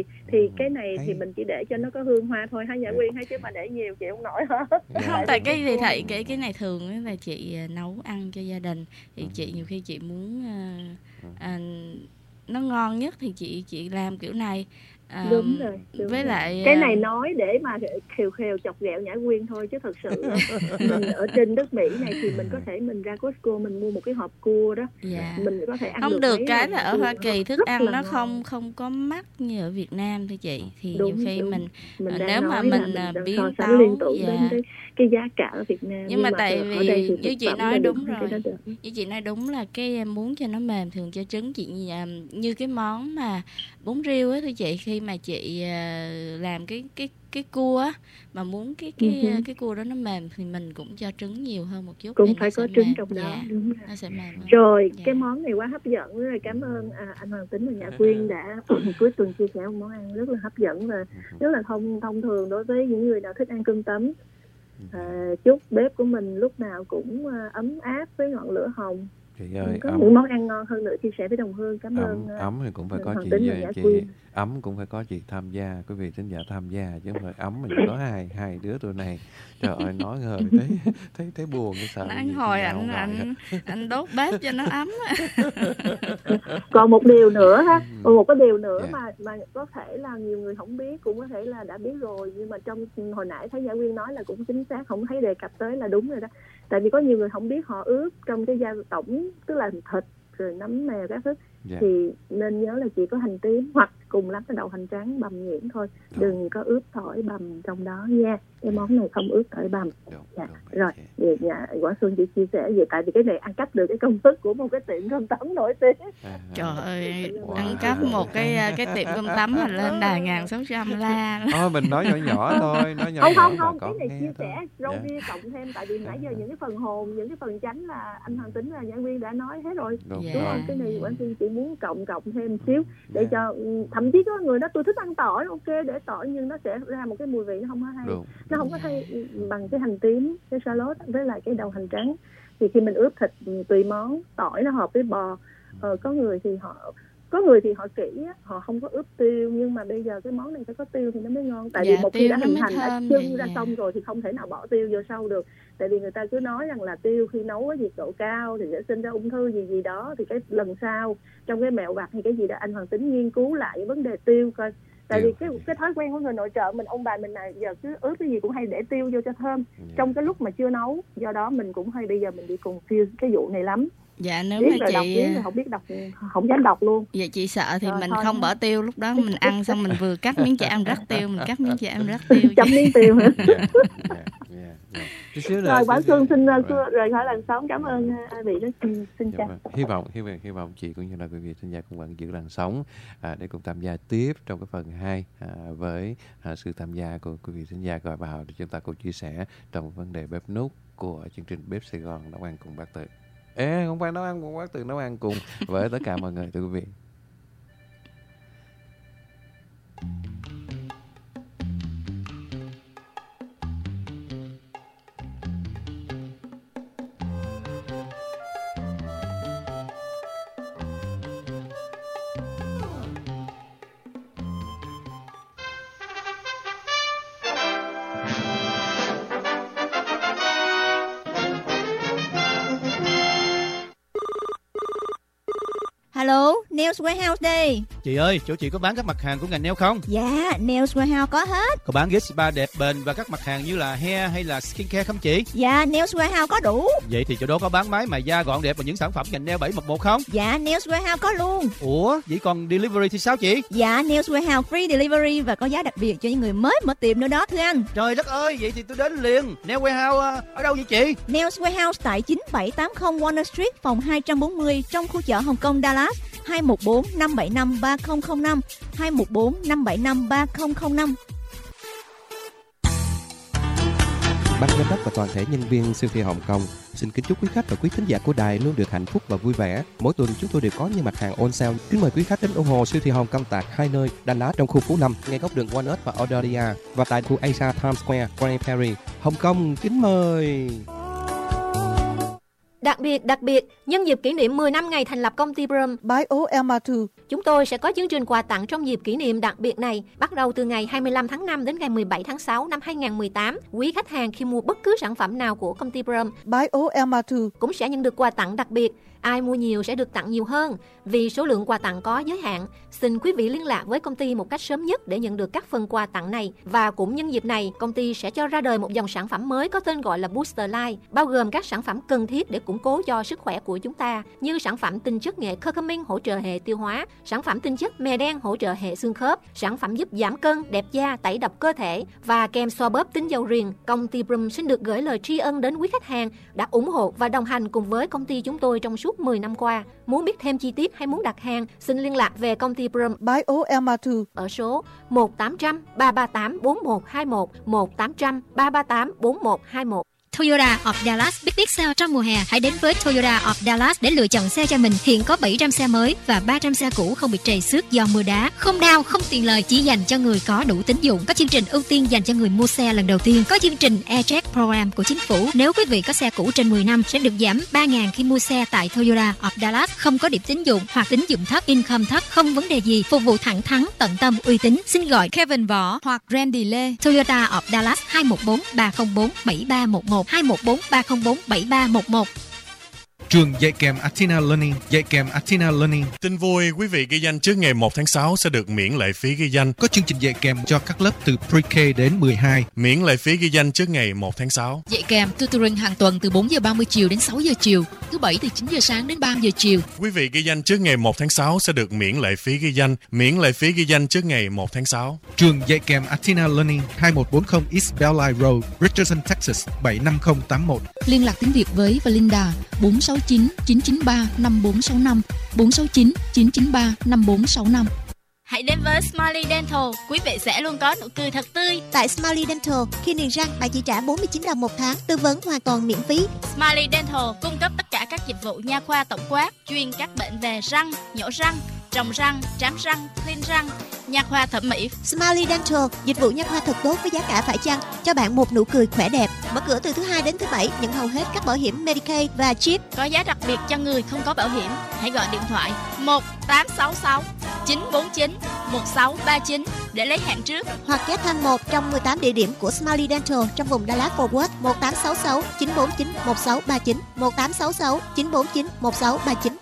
thì cái này Hay. thì mình chỉ để cho nó có hương hoa thôi, hay Nhã Quyên, hay chứ mà để nhiều chị không nổi hết. Không, tại cái thì thầy cái cái này thường là chị nấu ăn cho gia đình, thì chị nhiều khi chị muốn uh, uh, nó ngon nhất thì chị chị làm kiểu này. À, Đúng rồi, đúng với rồi. lại Cái này nói để mà khều khều chọc ghẹo Nhã Quyên thôi, chứ thật sự mình ở trên đất Mỹ này thì mình có thể mình ra Costco mình mua một cái hộp cua đó, dạ. mình có thể ăn không được, được mấy cái lần là ở cua. Hoa Kỳ thức Rất ăn là nó ngon. không không có mắc như ở Việt Nam thôi chị, thì Đúng, nhiều khi đúng. mình, mình à, đang nếu mà nói là mình, à, đang biến so sánh tấu, liên tưởng dạ. đến cái, cái giá cả ở Việt Nam, Nhưng mà tại ở vì đây thì như thực chị phẩm nói là được đúng hơn cái rồi. đó được. Như chị nói đúng là cái em muốn cho nó mềm, thường cho trứng chị à, như cái món mà bún riêu ấy thôi chị, khi mà chị à, làm cái cái cái cua á, mà muốn cái cái Uh-huh. cái cua đó nó mềm thì mình cũng cho trứng nhiều hơn một chút, Cũng thì phải nó có sẽ trứng mềm. trong đó, Dạ, đúng rồi. nó sẽ mềm hơn. Rồi, Dạ. cái món này quá hấp dẫn, rất là cảm ơn à, anh Hoàng Tính và Nhã Quyên đã cuối tuần chia sẻ một món ăn rất là hấp dẫn và rất là thông thông thường đối với những người nào thích ăn cơm tấm. À, chúc bếp của mình lúc nào cũng à, ấm áp với ngọn lửa hồng. Chị ơi, Có ấm, những món ăn ngon hơn nữa chia sẻ với Đồng Hương. Cảm ấm, ơn uh, ấm thì cũng phải có Hoàng chị, Tính và Nhã chị Quyên. ấm cũng phải có chị tham gia, quý vị thính giả tham gia, chứ không phải ấm mình có hai hai đứa tụi này. Trời ơi, nói ngờ thấy thấy thấy buồn, cái sợ Anh gì hồi thính giả anh không gọi anh hết. anh đốt bếp cho nó ấm. Còn một điều nữa ha, còn một cái điều nữa Dạ. mà mà có thể là nhiều người không biết, cũng có thể là đã biết rồi, nhưng mà trong hồi nãy thấy Nhã Quyên nói là cũng chính xác, không thấy đề cập tới là đúng rồi đó. Tại vì có nhiều người không biết họ ướp trong cái gia tổng, tức là thịt rồi nấm mèo các thứ, Dạ. thì nên nhớ là chỉ có hành tím hoặc cùng lắm cái đậu hành trắng bằm nhuyễn thôi, Đúng. đừng có ướp tỏi bằm trong đó nha. Cái món này không ướp tỏi bằm. Đúng, Dạ. đúng, Rồi, ok. vậy dạ, Quả Xuân chỉ chia sẻ vậy, tại vì cái này ăn cắp được cái công thức của một cái tiệm cơm tấm nổi tiếng. À, Trời ơi, Wow. ăn cắp một cái cái tiệm cơm tấm mà lên đài ngàn sáu trăm la. Thôi mình nói nhỏ nhỏ thôi, nói nhỏ Không nhỏ không bà không, con cái này nghe chia thôi. sẻ rau Dạ. ria cộng thêm, tại vì nãy giờ những cái phần hồn, những cái phần chánh là anh Hoàng Tính và Nhã Quyên đã nói hết rồi. Đúng Dạ. Đúng rồi. không? Cái này Quả Xuân chỉ muốn cộng cộng thêm một xíu để Dạ. cho, thậm chí có người nói tôi thích ăn tỏi, ok để tỏi, nhưng nó sẽ ra một cái mùi vị nó không có hay. Đúng. Nó không có hay bằng cái hành tím, cái salad với lại cái đậu hành trắng. Thì khi mình ướp thịt tùy món, tỏi nó hợp với bò. Ờ, có người thì họ có người thì họ kỹ á, họ không có ướp tiêu, nhưng mà bây giờ cái món này phải có tiêu thì nó mới ngon. Tại Dạ, vì một khi tiêu đã nó hình mới thành, đã thơm trưng thì ra dạ. xong rồi thì không thể nào bỏ tiêu vô sau được. Tại vì người ta cứ nói rằng là tiêu khi nấu ở nhiệt độ cao thì sẽ sinh ra ung thư gì gì đó. Thì cái lần sau trong cái mẹo vặt hay cái gì đó, anh Hoàng Tính nghiên cứu lại cái vấn đề tiêu coi. Tại Tiêu. vì cái cái thói quen của người nội trợ mình, ông bà mình này giờ cứ ướp cái gì cũng hay để tiêu vô cho thơm Dạ. trong cái lúc mà chưa nấu. Do đó mình cũng hay, bây giờ mình bị confuse cái vụ này lắm. Dạ nếu Biết mà rồi đọc chị tiếng rồi không biết đọc, không dám đọc luôn. Vậy chị sợ thì Rồi, mình thôi không ha. bỏ tiêu, lúc đó mình ăn xong mình vừa cắt miếng chả em rắc tiêu, mình cắt miếng chả em rắc tiêu. Chấm miếng tiêu hả? Dạ, dạ, dạ, dạ. Chút xíu nữa, Rồi chút Quả xíu Xuân Dạ. xin nữa. uh, rời khỏi làn sóng. Cảm ơn uh, ai vị đó. Xin, xin Dạ chào. vâng. Hy vọng, hy vọng, hy vọng chị cũng như là quý vị thính giả cũng vẫn giữ làn sóng à, để cùng tham gia tiếp trong cái phần hai à, với à, sự tham gia của quý vị thính giả gọi vào để chúng ta cùng chia sẻ trong vấn đề bếp núc của chương trình Bếp Sài Gòn nấu ăn cùng bác Tự. Ê, không phải nấu ăn cùng bác Tự, nấu ăn cùng với tất cả mọi người thưa quý vị. Hello, Nails Warehouse đây. Chị ơi, chỗ chị có bán các mặt hàng của ngành nail không? Dạ, Nails Warehouse có hết. Có bán ghế spa đẹp bền và các mặt hàng như là hair hay là skincare không chị? Dạ, Nails Warehouse có đủ. Vậy thì chỗ đó có bán máy mài da gọn đẹp và những sản phẩm ngành nail bảy một một không? Dạ, Nails Warehouse có luôn. Ủa, vậy còn delivery thì sao chị? Dạ, Nails Warehouse free delivery và có giá đặc biệt cho những người mới mở tiệm nữa đó thưa anh. Trời đất ơi, vậy thì tôi đến liền. Nail Warehouse ở đâu vậy chị? Nails Warehouse tại chín bảy tám không Warner Street, phòng hai trăm bốn mươi trong khu chợ Hồng Kông Dallas. hai một bốn năm bảy năm ba không không năm hai một bốn năm bảy năm ba không không năm. Ban giám đốc và toàn thể nhân viên siêu thị Hồng Kông xin kính chúc quý khách và quý thính giả của đài luôn được hạnh phúc và vui vẻ. Mỗi tuần chúng tôi đều có những mặt hàng on sale. Kính mời quý khách đến ủng hộ siêu thị Hồng Kông tại hai nơi: Đà Lạt trong khu phố năm, ngay góc đường Walnut và Australia, và tại khu Asia Times Square, Grand Prairie, Hồng Kông. Kính mời. Đặc biệt, đặc biệt, nhân dịp kỷ niệm mười năm ngày thành lập công ty Brum Bioelma hai, chúng tôi sẽ có chương trình quà tặng trong dịp kỷ niệm đặc biệt này, bắt đầu từ ngày hai mươi lăm tháng năm đến ngày mười bảy tháng sáu năm hai không một tám. Quý khách hàng khi mua bất cứ sản phẩm nào của công ty Brum Bioelma hai cũng sẽ nhận được quà tặng đặc biệt. Ai mua nhiều sẽ được tặng nhiều hơn. Vì số lượng quà tặng có giới hạn, xin quý vị liên lạc với công ty một cách sớm nhất để nhận được các phần quà tặng này. Và cũng nhân dịp này, công ty sẽ cho ra đời một dòng sản phẩm mới có tên gọi là Booster Life, bao gồm các sản phẩm cần thiết để củng cố cho sức khỏe của chúng ta, như sản phẩm tinh chất nghệ curcumin hỗ trợ hệ tiêu hóa, sản phẩm tinh chất mè đen hỗ trợ hệ xương khớp, sản phẩm giúp giảm cân, đẹp da, tẩy độc cơ thể và kem xoa bóp tinh dầu riềng. Công ty Brum xin được gửi lời tri ân đến quý khách hàng đã ủng hộ và đồng hành cùng với công ty chúng tôi trong suốt mười năm qua. Muốn biết thêm chi tiết hay muốn đặt hàng, xin liên lạc về công ty Brum Bioelma hai ở số một tám không không ba ba tám bốn một hai một, một tám không không ba ba tám bốn một hai một. Toyota of Dallas Big Big Sale trong mùa hè. Hãy đến với Toyota of Dallas để lựa chọn xe cho mình. Hiện có bảy trăm xe mới và ba trăm xe cũ không bị trầy xước do mưa đá. Không down, không tiền lời, chỉ dành cho người có đủ tín dụng. Có chương trình ưu tiên dành cho người mua xe lần đầu tiên. Có chương trình AirCheck Program của chính phủ. Nếu quý vị có xe cũ trên mười năm sẽ được giảm ba nghìn khi mua xe tại Toyota of Dallas. Không có điểm tín dụng hoặc tín dụng thấp, income thấp, không vấn đề gì. Phục vụ thẳng thắn, tận tâm, uy tín. Xin gọi Kevin Võ hoặc Randy Lê. Toyota of Dallas hai một bốn ba không bốn bảy ba một một, hai một bốn ba không bốn bảy ba một một. Trường dạy kèm Athena Learning, dạy kèm Athena Learning. Tin vui, quý vị ghi danh trước ngày một tháng sáu sẽ được miễn lệ phí ghi danh. Có chương trình dạy kèm cho các lớp từ Pre-K đến mười hai. Miễn lệ phí ghi danh trước ngày một tháng sáu. Dạy kèm tutoring hàng tuần từ bốn giờ ba mươi chiều đến sáu giờ chiều, thứ bảy từ chín giờ sáng đến ba giờ chiều. Quý vị ghi danh trước ngày một tháng sáu sẽ được miễn lệ phí ghi danh. Miễn lệ phí ghi danh trước ngày một tháng sáu. Trường dạy kèm Athena Learning, hai một bốn không East Bellline Road, Richardson, Texas bảy năm không tám một. Liên lạc tiếng Việt với Valinda bốn sáu chín chín chín ba năm bốn sáu năm, bốn sáu chín chín chín ba năm bốn sáu năm. Hãy đến với Smiley Dental, quý vị sẽ luôn có nụ cười thật tươi. Tại Smiley Dental, khi niềng răng bạn chỉ trả bốn mươi chín đồng một tháng, tư vấn hoàn toàn miễn phí. Smiley Dental cung cấp tất cả các dịch vụ nha khoa tổng quát, chuyên các bệnh về răng, nhổ răng, trồng răng, trám răng, clean răng, nha khoa thẩm mỹ. Smiley Dental, dịch vụ nha khoa thật tốt với giá cả phải chăng, cho bạn một nụ cười khỏe đẹp. Mở cửa từ thứ hai đến thứ bảy, nhận hầu hết các bảo hiểm Medicaid và Chip. Có giá đặc biệt cho người không có bảo hiểm. Hãy gọi điện thoại một tám sáu sáu chín bốn chín một sáu ba chín để lấy hẹn trước, hoặc ghé thăm một trong mười tám địa điểm của Smiley Dental trong vùng Dallas Fort Worth. Một tám sáu sáu chín bốn chín một sáu ba chín, một tám sáu sáu chín bốn chín một sáu ba chín.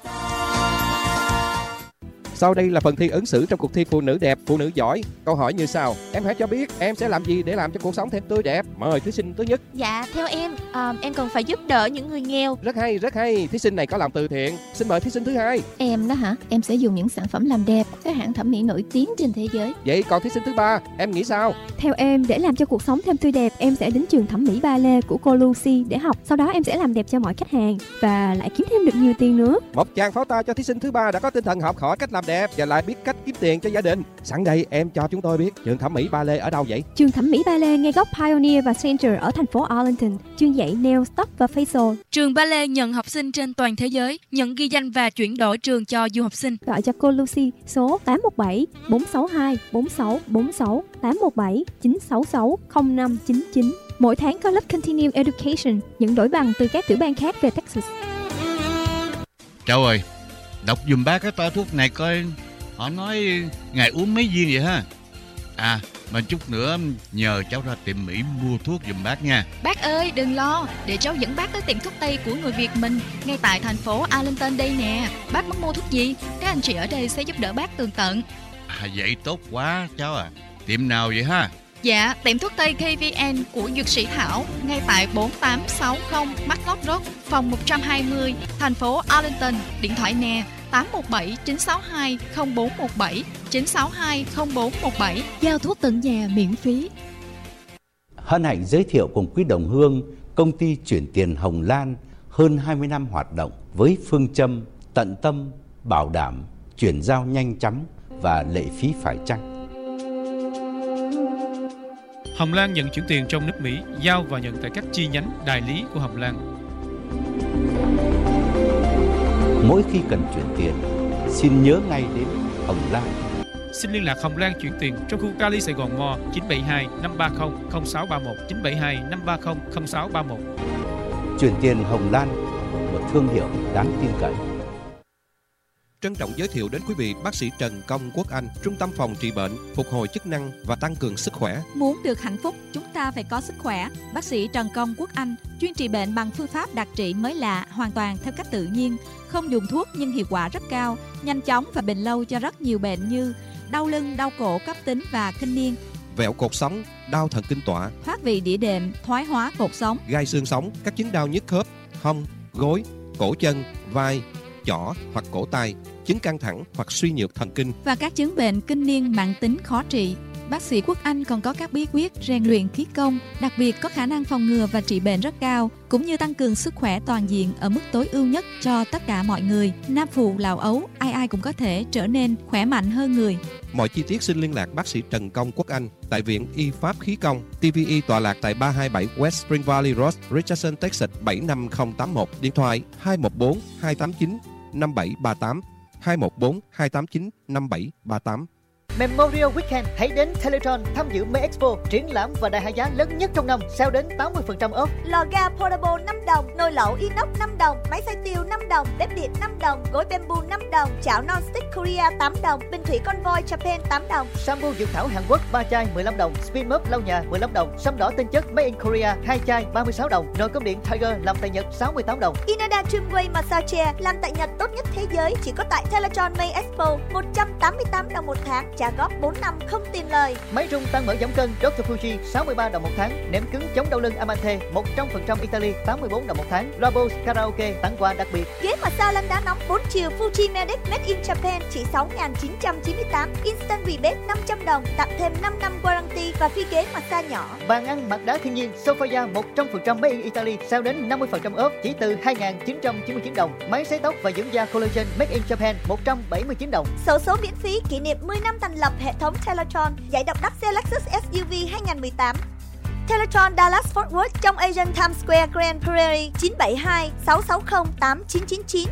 Sau đây là phần thi ứng xử trong cuộc thi Phụ nữ đẹp, phụ nữ giỏi. Câu hỏi như sau: em hãy cho biết em sẽ làm gì để làm cho cuộc sống thêm tươi đẹp. Mời thí sinh thứ nhất. Dạ, theo em, à, em cần phải giúp đỡ những người nghèo. Rất hay, rất hay. Thí sinh này có lòng từ thiện. Xin mời thí sinh thứ hai. Em đó hả? Em sẽ dùng những sản phẩm làm đẹp các hãng thẩm mỹ nổi tiếng trên thế giới. Vậy còn thí sinh thứ ba, em nghĩ sao? Theo em, để làm cho cuộc sống thêm tươi đẹp, em sẽ đến trường thẩm mỹ Ballet của cô Lucy để học. Sau đó em sẽ làm đẹp cho mọi khách hàng và lại kiếm thêm được nhiều tiền nữa. Một tràng pháo tay cho thí sinh thứ ba đã có tinh thần học hỏi cách làm đẹp và lại biết cách kiếm tiền cho gia đình. Sẵn đây em cho chúng tôi biết trường thẩm mỹ Ballet ở đâu vậy? Trường thẩm mỹ Ballet ngay góc Pioneer và Center ở thành phố Arlington, chuyên dạy nail, tóc và facial. Trường Ballet nhận học sinh trên toàn thế giới, nhận ghi danh và chuyển đổi trường cho du học sinh. Gọi cho cô Lucy số tám một bảy bốn sáu hai bốn sáu bốn sáu, tám một bảy chín sáu sáu không năm chín chín. Mỗi tháng có lớp Continuing Education, nhận đổi bằng từ các tiểu bang khác về Texas. Cháu ơi, đọc dùm bác cái toa thuốc này coi. Họ nói ngày uống mấy viên vậy ha. À, mà chút nữa nhờ cháu ra tiệm Mỹ mua thuốc giùm bác nha. Bác ơi, đừng lo, để cháu dẫn bác tới tiệm thuốc Tây của người Việt mình, ngay tại thành phố Arlington đây nè. Bác muốn mua thuốc gì? Các anh chị ở đây sẽ giúp đỡ bác tường tận. À, vậy tốt quá cháu à. Tiệm nào vậy ha? Dạ, tiệm thuốc Tây ca vê en của Dược sĩ Thảo, ngay tại bốn tám sáu không Matlock Road, phòng một trăm hai mươi, thành phố Arlington. Điện thoại nè tám một bảy chín sáu hai không bốn một bảy, chín sáu hai không bốn một bảy. Giao thuốc tận nhà miễn phí. Hân hạnh giới thiệu cùng quý đồng hương công ty chuyển tiền Hồng Lan hơn hai mươi năm hoạt động với phương châm tận tâm, bảo đảm, chuyển giao nhanh chóng và lệ phí phải chăng. Hồng Lan nhận chuyển tiền trong nước Mỹ, giao và nhận tại các chi nhánh đại lý của Hồng Lan. Mỗi khi cần chuyển tiền, xin nhớ ngay đến Hồng Lan. Xin liên lạc Hồng Lan chuyển tiền trong khu Cali Sài Gòn Mall chín bảy hai năm ba không không sáu ba một, chín bảy hai năm ba không không sáu ba một. Chuyển tiền Hồng Lan, và thương hiệu đáng tin cậy. Trân trọng giới thiệu đến quý vị bác sĩ Trần Công Quốc Anh, Trung tâm phòng trị bệnh, phục hồi chức năng và tăng cường sức khỏe. Muốn được hạnh phúc, chúng ta phải có sức khỏe. Bác sĩ Trần Công Quốc Anh chuyên trị bệnh bằng phương pháp đặc trị mới lạ, hoàn toàn theo cách tự nhiên, không dùng thuốc nhưng hiệu quả rất cao, nhanh chóng và bền lâu cho rất nhiều bệnh như đau lưng, đau cổ cấp tính và kinh niên, vẹo cột sống, đau thần kinh tọa, thoát vị đĩa đệm, thoái hóa cột sống, gai xương sống, các chứng đau nhức khớp, hông, gối, cổ chân, vai, chỏ hoặc cổ tay, chứng căng thẳng hoặc suy nhược thần kinh và các chứng bệnh kinh niên mãn tính khó trị. Bác sĩ Quốc Anh còn có các bí quyết rèn luyện khí công, đặc biệt có khả năng phòng ngừa và trị bệnh rất cao, cũng như tăng cường sức khỏe toàn diện ở mức tối ưu nhất cho tất cả mọi người. Nam phụ, lão ấu, ai ai cũng có thể trở nên khỏe mạnh hơn người. Mọi chi tiết xin liên lạc bác sĩ Trần Công Quốc Anh tại Viện Y Pháp Khí Công, tê vê e tọa lạc tại ba hai bảy West Spring Valley Road, Richardson, Texas bảy năm không tám một. Điện thoại hai một bốn hai tám chín năm bảy ba tám, hai một bốn hai tám chín năm bảy ba tám. Memorial Weekend, hãy đến Teletron tham dự May Expo, triển lãm và đại hạ giá lớn nhất trong năm, sale đến tám mươi phần trăm off. Lò ga Portable năm đồng, nồi lẩu inox năm đồng, máy xay tiêu năm đồng, bếp điện năm đồng, gối bamboo năm đồng, chảo non-stick Korea tám đồng, bình thủy Convoy Japan tám đồng. Shampoo dược thảo Hàn Quốc ba chai mười lăm đồng, Spin Mop lau nhà mười lăm đồng, sâm đỏ tinh chất Made in Korea hai chai ba mươi sáu đồng, nồi cơm điện Tiger làm tại Nhật sáu mươi tám đồng. Inada Trimway Massage Chair làm tại Nhật tốt nhất thế giới, chỉ có tại Teletron May Expo, một trăm tám mươi tám đồng một tháng, trả góp bốn năm không tiền lời. Máy rung tăng mỡ giảm cân doctor Fuji sáu mươi ba đồng một tháng. Nệm cứng chống đau lưng Amante một trăm phần trăm Italy tám mươi bốn đồng một tháng. Lobo Karaoke tặng quà đặc biệt. Ghế massage lăn đá nóng bốn chiều Fuji Medic Made in Japan chỉ sáu nghìn chín trăm chín mươi tám. Instant Rebate năm trăm đồng, tặng thêm năm năm warranty và phi ghế massage nhỏ. Bàn ăn mặt đá thiên nhiên Sofia một trăm phần trăm Made in Italy sale đến năm mươi phần trăm off chỉ từ hai nghìn chín trăm chín mươi chín đồng. Máy sấy tóc và dưỡng da collagen Made in Japan một trăm bảy mươi chín đồng. Xổ số miễn phí kỷ niệm mười năm thành lập hệ thống Teletron, giải độc đắc xe Lexus ét u vê hai không một tám. Teletron Dallas Fort Worth trong Asian Times Square Grand Prairie chín bảy hai sáu sáu không tám chín chín chín.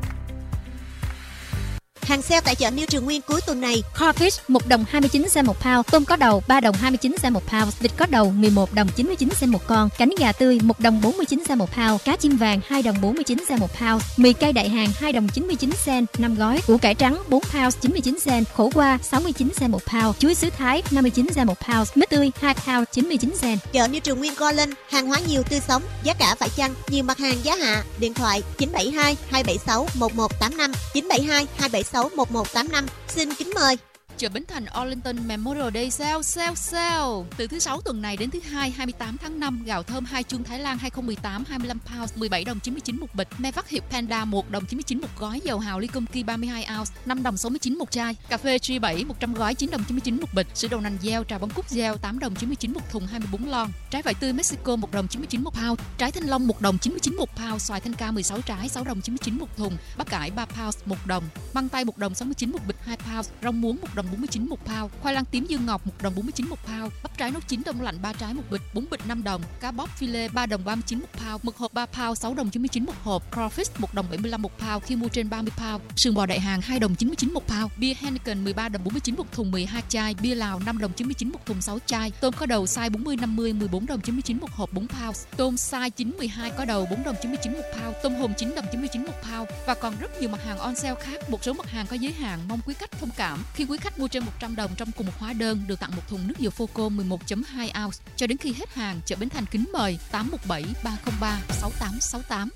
Hàng sale tại chợ New Trường Nguyên cuối tuần này. Crawfish một đồng hai mươi chín cent một pound, tôm có đầu ba đồng hai mươi chín cent một pound, vịt có đầu mười một đồng chín mươi chín cent một con, cánh gà tươi một đồng bốn mươi chín cent một pound, cá chim vàng hai đồng bốn mươi chín cent một pound, mì cay đại hàng hai đồng chín mươi chín cent năm gói, củ cải trắng bốn pound chín mươi chín cent, khổ qua sáu mươi chín cent một pound, chuối sứ Thái năm mươi chín cent một pound, mít tươi hai pound chín mươi chín cent. Chợ New Trường Nguyên Garland, hàng hóa nhiều tươi sống, giá cả phải chăng, nhiều mặt hàng giá hạ. Điện thoại chín bảy hai hai bảy sáu một một tám năm, chín bảy hai hai bảy sáu một một tám năm. Xin kính mời. Chợ Bến Thành Arlington Memorial Day Sale, sale, sale. Từ thứ sáu tuần này đến thứ hai hai mươi tám tháng năm, gạo thơm hai chuông Thái Lan hai không một tám hai mươi lăm pound mười bảy đồng chín mươi chín một bịch, me vắt hiệp Panda một đồng chín mươi chín một gói, dầu hào ly công kỳ ba mươi hai ounce năm đồng sáu mươi chín một chai, cà phê G bảy một trăm gói chín đồng chín mươi chín một bịch, sữa đậu nành gieo, trà bông cúc gieo tám đồng chín mươi chín một thùng hai mươi bốn lon, trái vải tươi Mexico một đồng chín mươi chín một pound, trái thanh long một đồng chín mươi chín một pound, xoài thanh ca mười sáu trái sáu đồng chín mươi chín một thùng, bắp cải ba pound một đồng, măng tây một đồng sáu mươi chín một bịch hai pound, rau muống một đồng bốn mươi chín một pound, khoai lang tím Dương Ngọc một đồng bốn mươi chín một pound, bắp trái nốt chín đông lạnh ba trái một bịch, bốn bịch năm đồng, cá bóp filet ba đồng ba mươi chín một pound, mực hộp ba pound sáu đồng chín mươi chín một hộp, crawfish một đồng bảy mươi lăm một pound khi mua trên ba mươi pound, sườn bò đại hàng hai đồng chín mươi chín một pound, bia Heineken mười ba đồng bốn mươi chín một thùng mười hai chai, bia Lào năm đồng chín mươi chín một thùng sáu chai, tôm có đầu size bốn mươi năm mươi mười bốn đồng chín mươi chín một hộp bốn pound, tôm size chín mười hai có đầu bốn đồng chín mươi chín một pound, tôm hùm chín đồng chín mươi chín một pound và còn rất nhiều mặt hàng on sale khác. Một số mặt hàng có giới hạn, mong quý khách thông cảm. Khi quý khách mua trên một trăm đồng trong cùng một hóa đơn được tặng một thùng nước dừa Foco mười một phẩy hai ounce cho đến khi hết hàng. Chợ Bến Thành kính mời tám một bảy ba không ba sáu tám sáu tám.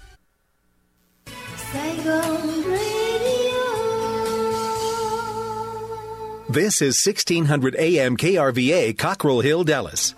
This is sixteen hundred A M K R V A, Cockrell Hill, Dallas.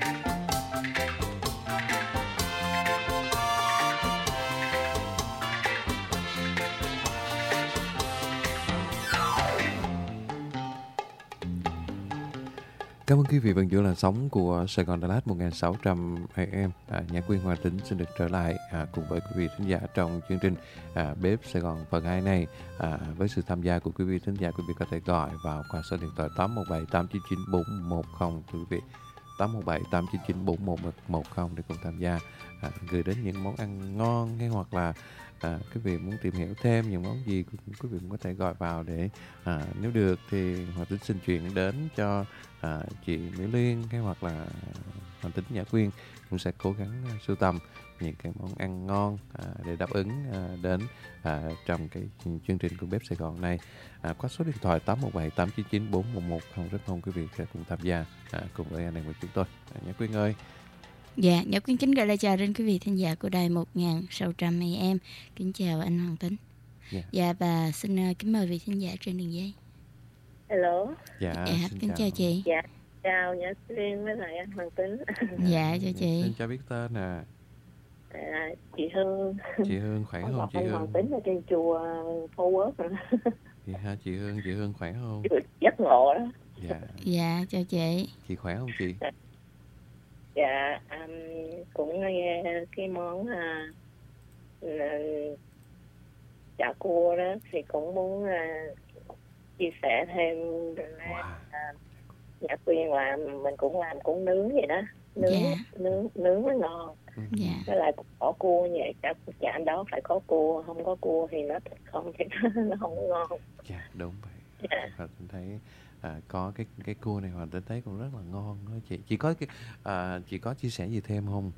Cảm ơn quý vị vẫn giữ làn sóng của Sài Gòn Đà Lạt một nghìn sáu trăm A M. À, Nhã Quyên Hòa Tính xin được trở lại à, cùng với quý vị thính giả trong chương trình à, Bếp Sài Gòn phần hai này. À, với sự tham gia của quý vị thính giả, quý vị có thể gọi vào qua số điện thoại tám một bảy tám chín chín bốn một không quý vị, tám một bảy tám chín chín bốn một một không để cùng tham gia à, gửi đến những món ăn ngon hay hoặc là À, quý vị muốn tìm hiểu thêm những món gì, quý vị cũng có thể gọi vào để à, nếu được thì Hòa Tính xin chuyển đến cho à, chị Mỹ Liên cái hoặc là Hoàng Tính, Nhã Quyên cũng sẽ cố gắng uh, sưu tầm những cái món ăn ngon à, để đáp ứng à, đến à, trong cái chương trình của Bếp Sài Gòn này. À, qua số điện thoại tám một bảy tám chín chín bốn một một không, rất mong quý vị sẽ cùng tham gia à, cùng với anh em của chúng tôi. À, Nhã Quyên ơi. Dạ, Nhã Quyên kính gửi lời chào đến quý vị thính giả của đài một nghìn sáu trăm a em. Kính chào anh Hoàng Tính. Yeah. Dạ, và xin uh, kính mời vị thính giả trên đường dây. Hello. Dạ, dạ kính chào. chào chị. Dạ, chào Nhã Quyên với lại anh Hoàng Tính. Dạ, chào chị. Xin chào biết tên nè. À, chị Hương. Chị Hương khỏe không chị Hương? Hoàng Tính ở trên chùa Phô Quốc. Chị ha, chị Hương, chị Hương khỏe không? Giấc ngộ đó. Dạ. Dạ, chào chị. Chị khỏe không chị? Dạ, um, cũng nghe cái món uh, uh, chả cua đó thì cũng muốn uh, chia sẻ thêm. Wow. Uh, Nhã Quyên là mình cũng làm cũng nướng vậy đó, nướng dạ. nướng nướng mới ngon. Dạ. Với lại có cua như vậy, chả chả đó phải có cua, không có cua thì nó không thì nó không có ngon. Dạ đúng vậy. Dạ. Mình thấy à, có cái cái cua này Hoàng Tính thấy cũng rất là ngon đó chị. Chị có cái à, chị có chia sẻ gì thêm không?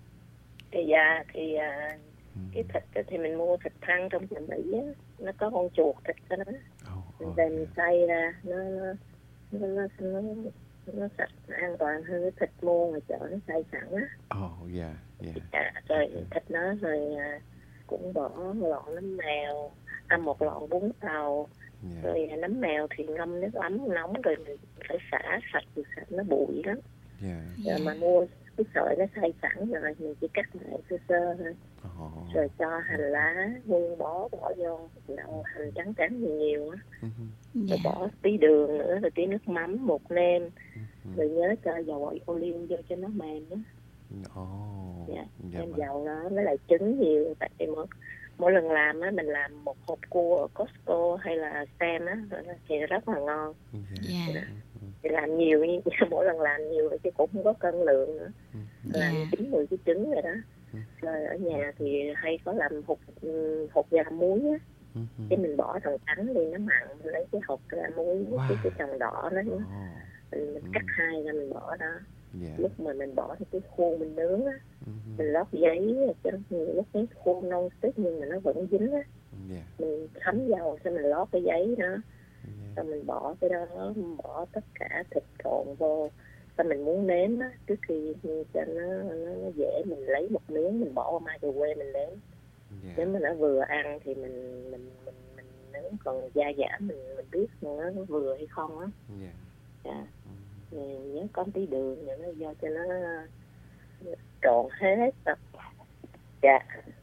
Thì dạ thì à, ừ. cái thịt thì mình mua thịt thăn trong chợ Mỹ á, nó có con chuột thịt đó, oh, mình về mình xay ra nó nó nó nó, nó sạch an toàn hơn cái thịt mua ngoài chợ nó xay sẵn á. Oh dạ yeah, yeah. Dạ, rồi thịt nó rồi à, cũng bỏ lọn nấm mèo, ăn một lọn bún tàu. Yeah. Rồi nấm mèo thì ngâm nước ấm nóng rồi mình phải xả sạch từ sạch nó bụi lắm. Yeah. Rồi yeah. mà mua cái sợi nó xay sẵn rồi mình chỉ cắt lại sơ sơ thôi. Oh. Rồi cho hành lá nguyên bó bỏ vô, đậu hành trắng trắng nhiều nhiều á. Uh-huh. Rồi yeah. bỏ tí đường nữa, rồi tí nước mắm, bột nêm. Uh-huh. Rồi nhớ cho dầu ô liu vô cho nó mềm á. Oh. Dạ, thêm dầu đó với lại trứng nhiều, tại vì mỗi mỗi lần làm á mình làm một hộp cua ở Costco hay là Sam á thì rất là ngon. Yeah. Dạ. Thì làm nhiều nhưng mỗi lần làm nhiều thì cũng không có cân lượng nữa. Yeah. Làm chín mười cái trứng rồi đó. Rồi ở nhà thì hay có làm hột hột gà muối á. Cái mình bỏ thằng trắng đi nó mặn, mình lấy cái hột gà muối với wow. cái cái tròn đỏ đó. Oh. Mình, mình cắt hai ra mình bỏ đó. Yeah. Lúc mà mình bỏ cái khuôn mình nướng á, uh-huh. mình lót giấy cho lúc cái khuôn non stick nhưng mà nó vẫn dính á. Yeah. Mình thấm dầu xong mình lót cái giấy đó, yeah. xong mình bỏ cái đó, mình bỏ tất cả thịt trộn vô. Xong mình muốn nếm á, trước khi cho nó, nó, nó dễ mình lấy một miếng mình bỏ vào microwave mình nếm. Yeah. Nếu mà nó vừa ăn thì mình mình mình mình nếm, còn da giảm mình mình biết nó, nó vừa hay không á. Yeah. Yeah. Mình nhớ có tí đường rồi nó do cho nó trộn hết rồi. Dạ.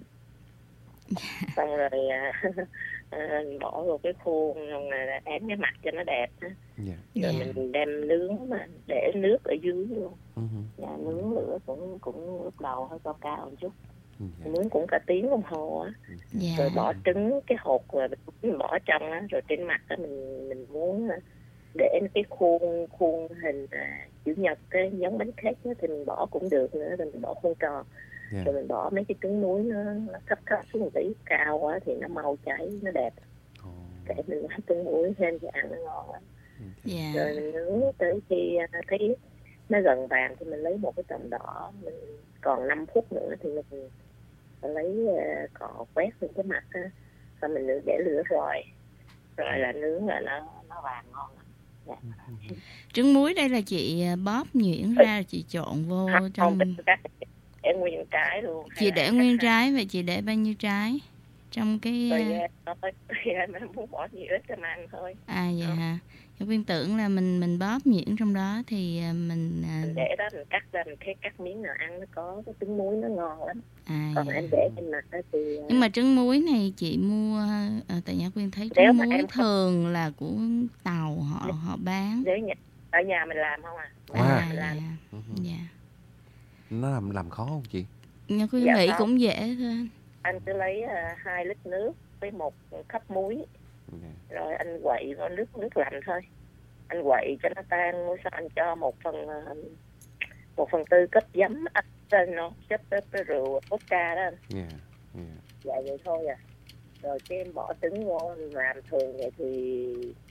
Xong rồi à, à, bỏ vào cái khuôn rồi là ém cái mặt cho nó đẹp á. Yeah. Rồi yeah. mình đem nướng mà để nước ở dưới luôn. Uh-huh. Dạ, nướng lửa cũng cũng lúc đầu hơi cao cao một chút. Yeah. Nướng cũng cả tiếng đồng hồ á. Yeah. Rồi bỏ trứng cái hột rồi mình bỏ trong á, rồi trên mặt á mình mình muốn để cái khuôn khuôn hình à, chữ nhật cái giống bánh cake đó, thì mình bỏ cũng được nữa, rồi mình bỏ khuôn tròn. Yeah. Rồi mình bỏ mấy cái trứng muối nó, nó thấp thấp xuống một tí, cao quá thì nó mau cháy, nó đẹp. Oh. Để mình bỏ trứng muối thêm cho ăn nó ngon lắm. Yeah. Rồi mình nướng tới khi thấy nó gần vàng thì mình lấy một cái tầm đỏ, mình còn năm phút nữa thì mình lấy uh, cọ quét lên cái mặt á, xong mình để lửa rồi, rồi là nướng là nó nó vàng ngon lắm. Dạ. Trứng muối đây là chị bóp nhuyễn ra rồi chị trộn vô không, trong không, để nguyên trái luôn. Chị để nguyên trái vậy chị để bao nhiêu trái trong cái mình muốn bỏ nhiều ít cho ăn thôi. À dạ hả? Em Quyên tưởng là mình mình bóp nhuyễn trong đó thì mình, mình để đó mình cắt ra mình thấy cắt miếng nào ăn nó có cái trứng muối nó ngon lắm. À, còn dạ. em để trên mặt đó thì nhưng mà trứng muối này chị mua à, tại Nhã Quyên thấy trứng muối thường không... là của Tàu họ họ bán. Nếu nhà, ở nhà mình làm không à? À, à dạ. Uh-huh. Dạ. Nó làm làm khó không chị? Nhã Quyên dạ, nghĩ không. Cũng dễ thôi. Anh cứ lấy uh, hai lít nước với một cốc muối. Okay. Rồi anh quậy vào nước nước lạnh thôi. Anh quậy cho nó tan, sau anh cho một phần một phần tư cốc giấm nó chất cái rượu vodka đó. Yeah. Yeah. Dạ vậy thôi à. Rồi cái em bỏ trứng vô làm thường vậy thì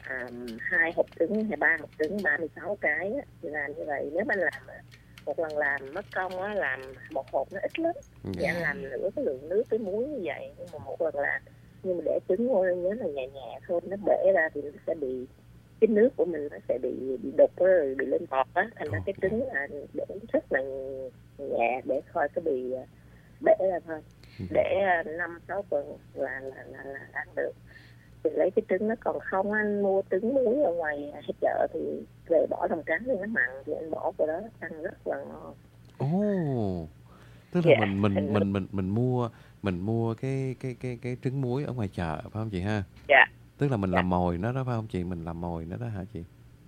à, hai hộp trứng hay ba hộp trứng ba mươi sáu cái á, thì làm như vậy. Nếu anh làm một lần làm mất công á, làm một hộp nó ít lắm, thì anh làm nửa cái lượng nước với muối như vậy, nhưng mà một lần làm nhưng mà để trứng vô nhớ là nhẹ nhẹ thôi, nó bể ra thì nó sẽ bị cái nước của mình nó sẽ bị bị đục rồi bị lên bọt á, thành ra cái trứng là để rất là nhẹ để khỏi cái bị bể ra thôi. Để năm sáu tuần là là là, là ăn được. Thì lấy cái trứng nó còn không, anh mua trứng muối ở ngoài chợ thì về bỏ lòng trắng lên nó mặn thì anh bỏ vào đó ăn rất là ngon. Ồ, oh, tức là yeah. mình mình mình mình mình mình mua mình mua cái cái cái cái trứng muối ở ngoài chợ phải không chị ha? Dạ. Yeah. Tức là mình yeah. làm mồi nó đó phải không chị? Mình làm mồi nó đó hả chị?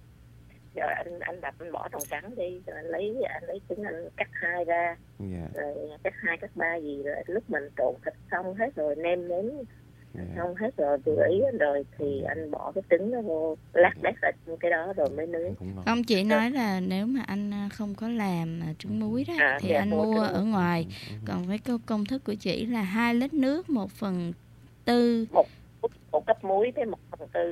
Rồi anh anh đập anh bỏ lòng trắng đi, rồi anh lấy anh lấy trứng anh cắt hai ra, yeah. rồi cắt hai cắt ba gì, rồi lúc mình trộn thịt xong hết rồi nêm nếm yeah. xong hết rồi vừa ý rồi thì anh bỏ cái trứng nó vô lát lát lại cái đó rồi mới nướng. Không, chị nói là nếu mà anh không có làm trứng muối đó à, thì anh mua ở ngoài. Còn với công công thức của chị là hai lít nước một phần tư một một cốc muối với một phần tư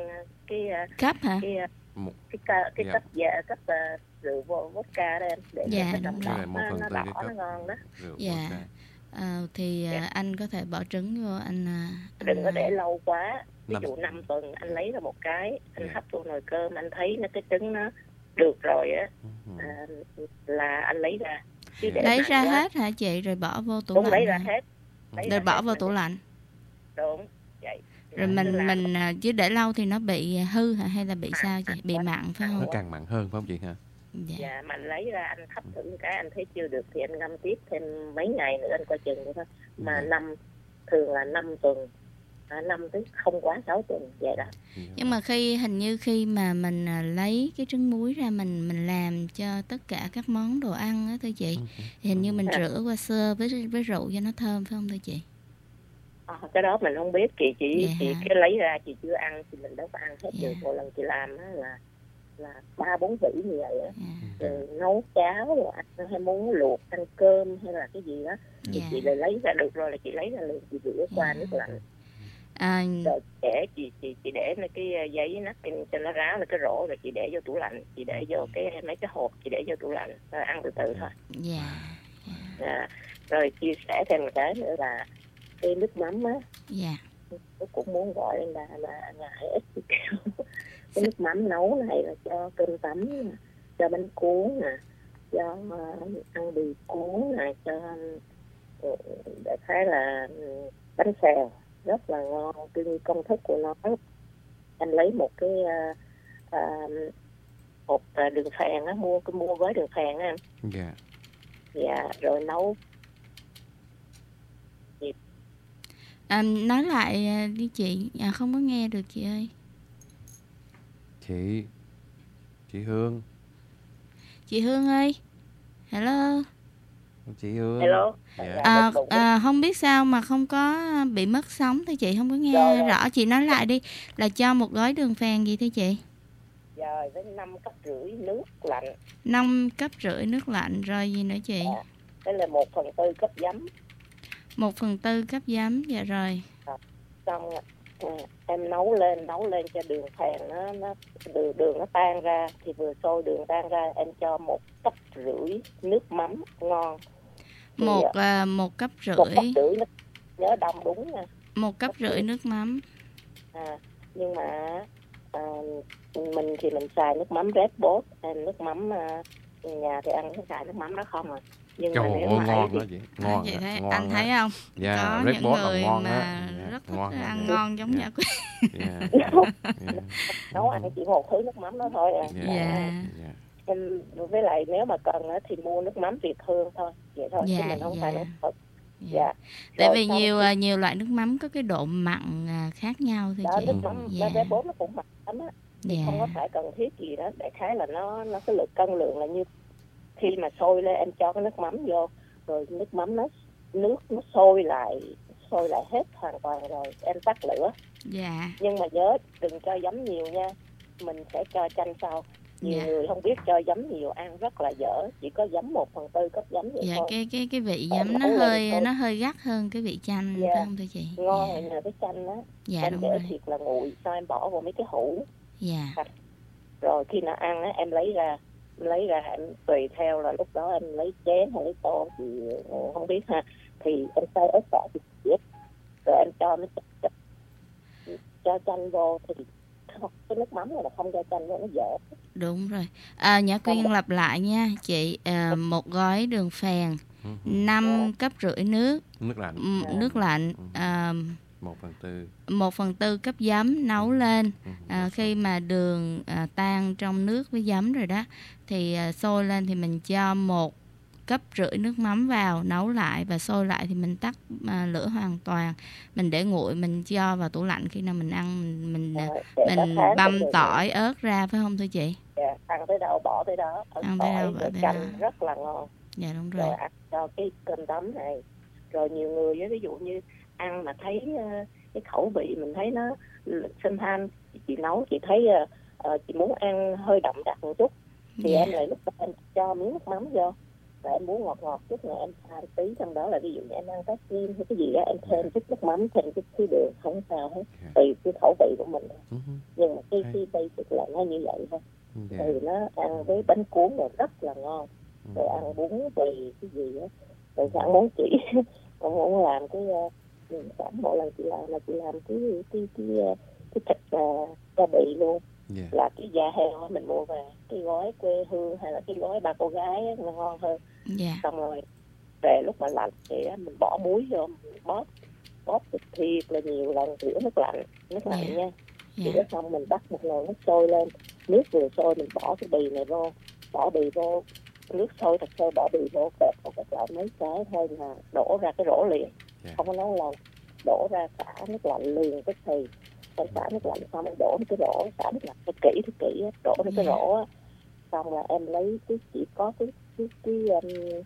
cái cấp hả? Cái, một cái cái, cái yeah. cấp dạ cấp uh, rượu vodka đó em để dạ, cho nó đỏ, nó, nó đỏ nó ngon đó. Dạ. À, thì yeah. anh có thể bỏ trứng vô anh, anh đừng có để lâu quá, ví dụ năm tuần anh lấy ra một cái anh yeah. hấp vô nồi cơm, anh thấy nó cái trứng nó được rồi á à, là anh lấy ra. Chứ để lấy ra quá. Hết hả chị, rồi bỏ vô tủ đúng, lạnh lấy ra hết lấy rồi ra bỏ hết vô tủ lạnh đúng vậy. Rồi mình mình chứ để lâu thì nó bị hư hả hay là bị à, sao chị? Bị mặn phải không? Nó càng mặn hơn phải không chị hả? Dạ. dạ, mà lấy ra anh hấp thử một cái anh thấy chưa được thì anh ngâm tiếp thêm mấy ngày nữa anh coi chừng nữa thôi. Mà ừ. năm thường là năm tuần, năm tới không quá sáu tuần vậy đó. Nhưng mà khi hình như khi mà mình lấy cái trứng muối ra mình mình làm cho tất cả các món đồ ăn á thưa chị, thì hình như mình à. rửa qua sơ với với rượu cho nó thơm phải không thưa chị? À, cái đó mình không biết, chị chỉ dạ. chị cái lấy ra chị chưa ăn thì mình đâu có ăn hết dạ. được. Một lần chị làm á là là ba bốn vỉ như vậy á, dạ. rồi nấu cháo rồi ăn hay muốn luộc ăn cơm hay là cái gì đó thì dạ. chị lại lấy ra được rồi là chị lấy ra liền, chị rửa qua dạ. nước lạnh à... rồi để chị chị chị để cái giấy nắp cho nó ráo lên cái rổ rồi chị để vô tủ lạnh, chị để vô cái mấy cái hộp chị để vô tủ lạnh rồi ăn từ từ thôi. Dạ. Yeah. À, rồi chia sẻ thêm một cái nữa là cái nước mắm á, dạ. tôi cũng muốn gọi là là ngại ít kêu. Cái nước mắm nấu này là cho cơm tấm, cho bánh cuốn nè, cho uh, ăn bì cuốn nè, cho uh, đại khái là bánh xèo rất là ngon. Cái công thức của nó, anh lấy một cái uh, uh, hộp đường phèn á, mua cái mua gói đường phèn á anh. Dạ. Dạ, rồi nấu. À, nói lại đi chị, à, không có nghe được chị ơi. Chị, chị Hương. Chị Hương ơi, hello. Chị Hương. Hello. Dạ. À, à, không biết sao mà không có bị mất sóng thưa chị, không có nghe rồi, rồi. rõ. Chị nói lại đi, là cho một gói đường phèn gì thưa chị? Rồi với năm cốc rưỡi nước lạnh. năm cốc rưỡi nước lạnh, rồi gì nữa chị? À, đây là một phần tư cốc giấm. Một phần tư cốc giấm, dạ rồi. À, xong à, em nấu lên, nấu lên cho đường phèn nó, nó đường, đường nó tan ra, thì vừa sôi đường tan ra em cho một cốc rưỡi nước mắm ngon. Thì, một à, một cốc rưỡi. Một cốc rưỡi nước, nhớ đông đúng nha. Một cốc rưỡi nước mắm. À, nhưng mà à, mình thì mình xài nước mắm Red Boss, nước mắm à, nhà thì ăn cái xài nước mắm đó không à. Nhưng Trời mà nếu ơi, mà ngon thì... đó chị. Ngon, chị thấy, ngon anh thấy không? Yeah, có Red những Boss người ngon mà yeah, rất thích ngon ăn yeah. ngon giống yeah. nhà yeah. yeah. Nấu ăn chỉ một thứ nước mắm đó thôi à. Dạ. Yeah. Yeah. Em, với lại nếu mà cần thì mua nước mắm Việt Hương thôi, vậy thôi, yeah, chứ mình không yeah. phải nước thật. Dạ. Yeah. Tại vì nhiều thì... nhiều loại nước mắm có cái độ mặn khác nhau thì đó, chị. Nước mắm yeah. Red Boss nó cũng mặn lắm á. Yeah. Không có phải cần thiết gì đó, đại khái là nó nó cái lực cân lượng là như khi mà sôi lên em cho cái nước mắm vô, rồi nước mắm nó nước nó sôi lại sôi lại hết hoàn toàn rồi em tắt lửa. Dạ. Nhưng mà nhớ đừng cho giấm nhiều nha, mình sẽ cho chanh sau. Nhiều Dạ. người không biết cho giấm nhiều ăn rất là dở, chỉ có giấm một phần tư cốc giấm vậy Dạ, thôi. cái cái cái vị Còn giấm nó nấu lên hơi thôi. nó hơi gắt hơn cái vị chanh Dạ. phải không thưa chị? Ngon là nhờ cái chanh đó. Dạ, Em đúng để rồi. thiệt là nguội, sau em bỏ vào mấy cái hũ. Dạ. Rồi khi nào ăn á, em lấy ra, em lấy ra em tùy theo là lúc đó em lấy chén hay lấy tô thì không biết ha. Thì em xay ớt xả thì chết. Rồi em cho nó chặt chặt, cho chanh vô thì không, cái nước mắm này là không cho chanh vô nó dở. Đúng rồi. À, Nhã Quyên lặp lại nha chị. À, một gói đường phèn, năm cấp rưỡi nước, Nước lạnh. m- nước lạnh, à, Một phần tư. một phần tư cấp giấm nấu lên. À, khi mà đường à, tan trong nước với giấm rồi đó thì à, sôi lên thì mình cho một cấp rưỡi nước mắm vào, nấu lại và sôi lại thì mình tắt à, lửa hoàn toàn, mình để nguội, mình cho vào tủ lạnh, khi nào mình ăn mình mình, à, để cả mình tháng băm cũng được. tỏi ớt ra phải không thưa chị? Dạ, ăn tới đâu bỏ tới đó. Ớt Ăn tới tỏi đâu bỏ rồi tới chanh đó. rất là ngon. Dạ đúng rồi. Rồi ăn cho cái cơm tấm này. Rồi nhiều người ví dụ như ăn mà thấy uh, cái khẩu vị mình thấy nó sinh than, chị nấu chị thấy uh, uh, chị muốn ăn hơi đậm đặc một chút thì Dạ. em lại lúc đó em cho miếng nước mắm vô, và em muốn ngọt ngọt chút nữa em pha tí trong đó, là ví dụ như em ăn cá chiên hay cái gì đó em thêm chút nước mắm, thêm chút tí đường, không sao hết, tùy cái khẩu vị của mình. Nhưng mà cái cái basic là nó như vậy thôi. Dạ. Thì nó ăn với bánh cuốn là rất là ngon. Rồi ăn bún bì cái gì á, rồi sẵn món chỉ con muốn làm cái uh, sẵn mỗi lần chị làm là chị làm cái cái cái cái, cái thịt uh, da bị luôn. Dạ. Là cái da heo á, mình mua về cái gói quê hương hay là cái gói ba cô gái á, nó ngon hơn. Dạ. Xong rồi về lúc mà lạnh thì á, mình bỏ muối vô, mình bóp bóp thịt thiệt là nhiều lần, rửa nước lạnh nước lạnh Dạ. nha. Dạ. Rửa xong mình bắt một nồi nước sôi lên, nước vừa sôi mình bỏ cái bì này vô, bỏ bì vô, nước sôi thật sôi bỏ bì vô, kẹp một cái lại mấy cái thôi là đổ ra cái rổ liền. Yeah. Không có nấu lâu, đổ ra xả nước lạnh liền tức thì em xả nước lạnh xong em đổ cái rổ, xả nước lạnh cái kỹ cái kỹ á, đổ lên cái Yeah. rổ á, xong là em lấy cái chỉ có cái cái cái um,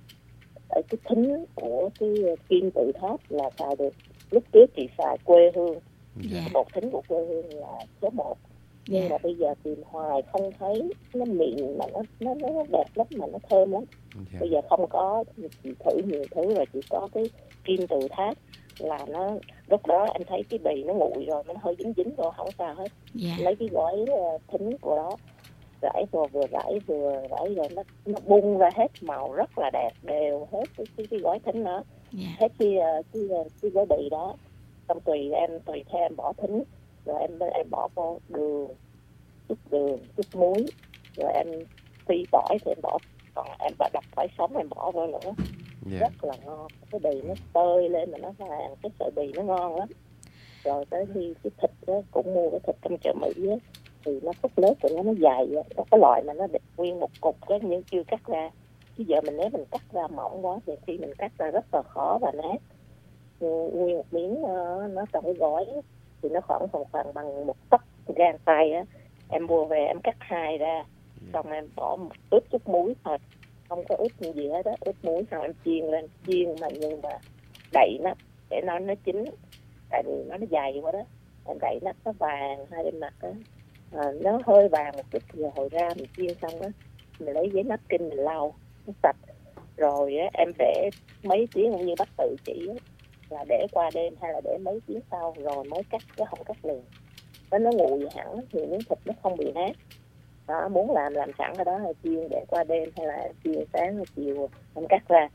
ở cái thính của cái kim tự tháp là xài được. Lúc trước chị xài quê hương, Yeah. bột thính của quê hương là số một. Nhưng Yeah. mà bây giờ tìm hoài không thấy, nó mịn mà nó nó nó đẹp lắm mà nó thơm lắm. Yeah. Bây giờ không có, chị thử nhiều thứ rồi, chỉ có cái kim tự tháp là nó lúc đó em thấy cái bì nó nguội rồi, nó hơi dính dính rồi, không sao hết. Yeah. Lấy cái gói uh, thính của đó rải vừa vừa rải vừa rải rồi nó nó bung ra hết màu rất là đẹp, đều hết cái cái, cái gói thính đó. Yeah. Hết cái cái cái gói bì đó. Xong tùy em tùy theo em bỏ thính, rồi em em bỏ vô đường, chút đường, chút muối, rồi em phi tỏi thì em bỏ, còn em bỏ đập tỏi sống em bỏ vô nữa. Yeah. Rất là ngon, cái bì nó tơi lên mà nó vàng, cái sợi bì nó ngon lắm. Rồi tới khi cái thịt đó, cũng mua cái thịt trong chợ Mỹ á, thì nó khúc lớp của nó nó dài, nó có loại mà nó đẹp nguyên một cục đó nhưng chưa cắt ra. Chứ giờ mình nếu mình cắt ra mỏng quá thì khi mình cắt ra rất là khó và nát. Nguyên một miếng uh, nó trong cái gói thì nó khoảng khoảng, khoảng bằng một tấc gang tay á, em mua về em cắt hai ra, xong em bỏ một ướp chút muối thôi, không có ướp gì hết đó, ướp muối xong em chiên lên, chiên mà nhưng mà đậy nắp để nó nó chín, tại vì nó nó dày quá đó, em đậy nắp nó vàng hai bên mặt á, à, nó hơi vàng một chút rồi hồi ra mình chiên xong á, mình lấy giấy nắp kinh mình lau nó sạch, rồi á, em để mấy tiếng cũng như bác tự chỉ á, là để qua đêm hay là để mấy tiếng sau rồi mới cắt, chứ không cắt liền. Nó nó nguội hẳn thì miếng thịt nó không bị nát. Đó, muốn làm làm sẵn ở đó, hay chiên để qua đêm hay là chiên sáng hay chiều em cắt ra.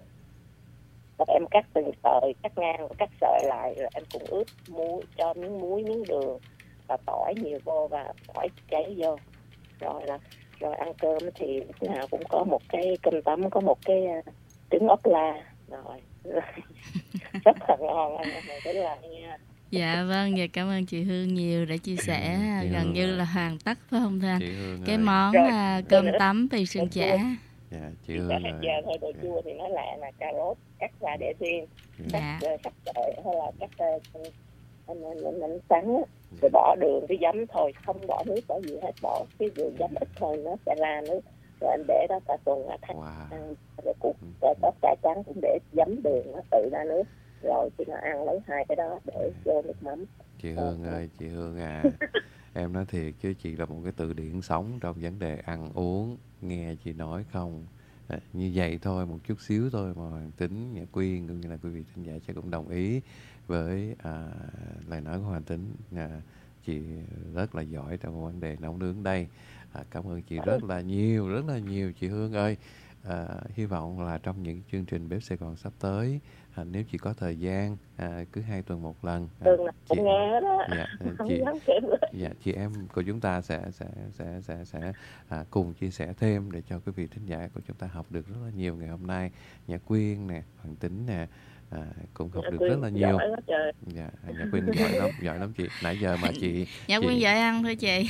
Rồi em cắt từng sợi, cắt ngang và cắt sợi lại, rồi em cũng ướp muối, cho miếng muối, miếng đường và tỏi nhiều vô và tỏi cháy vô. Rồi là rồi ăn cơm thì lúc nào cũng có một cái cơm tấm, có một cái uh, trứng ốp la rồi. Rất là ngon anh cái là nha. Dạ vâng, dạ cảm ơn chị Hương nhiều đã chia sẻ, Chị gần Hương như à. là hoàn tất phải không thưa anh? Chị Hương Cái ơi. món Rồi, à, cơm rồi, tấm vì sườn chả. Dạ, chị Giờ, Hương ơi. giờ thôi đồ chua thì nó lạ là cà rốt cắt ra để riêng, Dạ. cắt cắt sợi hay là cắt anh anh anh sắn rồi bỏ đường với giấm thôi, không bỏ nước bỏ gì hết, bỏ cái đường giấm ít thôi nó sẽ ra nước, rồi anh để đó cả tuần là thành ăn, rồi cũng rồi có cải trắng cũng để giấm đường nó tự ra nước, rồi khi nào ăn lấy hai cái đó để vô nước mắm. Chị Hương ơi, chị Hương à, Em nói thiệt chứ chị là một cái từ điển sống trong vấn đề ăn uống. Nghe chị nói không, à, như vậy thôi, một chút xíu thôi mà Hoàng Tính, Nhã Quyên cũng như là quý vị thính giả chắc cũng đồng ý với à, lời nói của Hoàng Tính. À, chị rất là giỏi trong vấn đề nấu nướng đây. À, cảm ơn chị rất là nhiều, rất là nhiều chị Hương ơi. À, hy vọng là trong những chương trình Bếp Sài Gòn sắp tới, à, nếu chị có thời gian, à, cứ hai tuần một lần, à, Tuần là chị, cũng nghe đó. dạ, Không chị, dám kém nữa. dạ, chị em của chúng ta sẽ sẽ sẽ sẽ sẽ à, cùng chia sẻ thêm để cho quý vị thính giả của chúng ta học được rất là nhiều ngày hôm nay. Nhã Quyên nè, Hoàng Tính nè, à, cũng học Nhã được Quyên rất là nhiều. giỏi quá trời. Dạ, Nhã Quyên giỏi lắm, giỏi lắm chị. Nãy giờ mà chị Nhã chị... Quyên giỏi ăn thôi chị.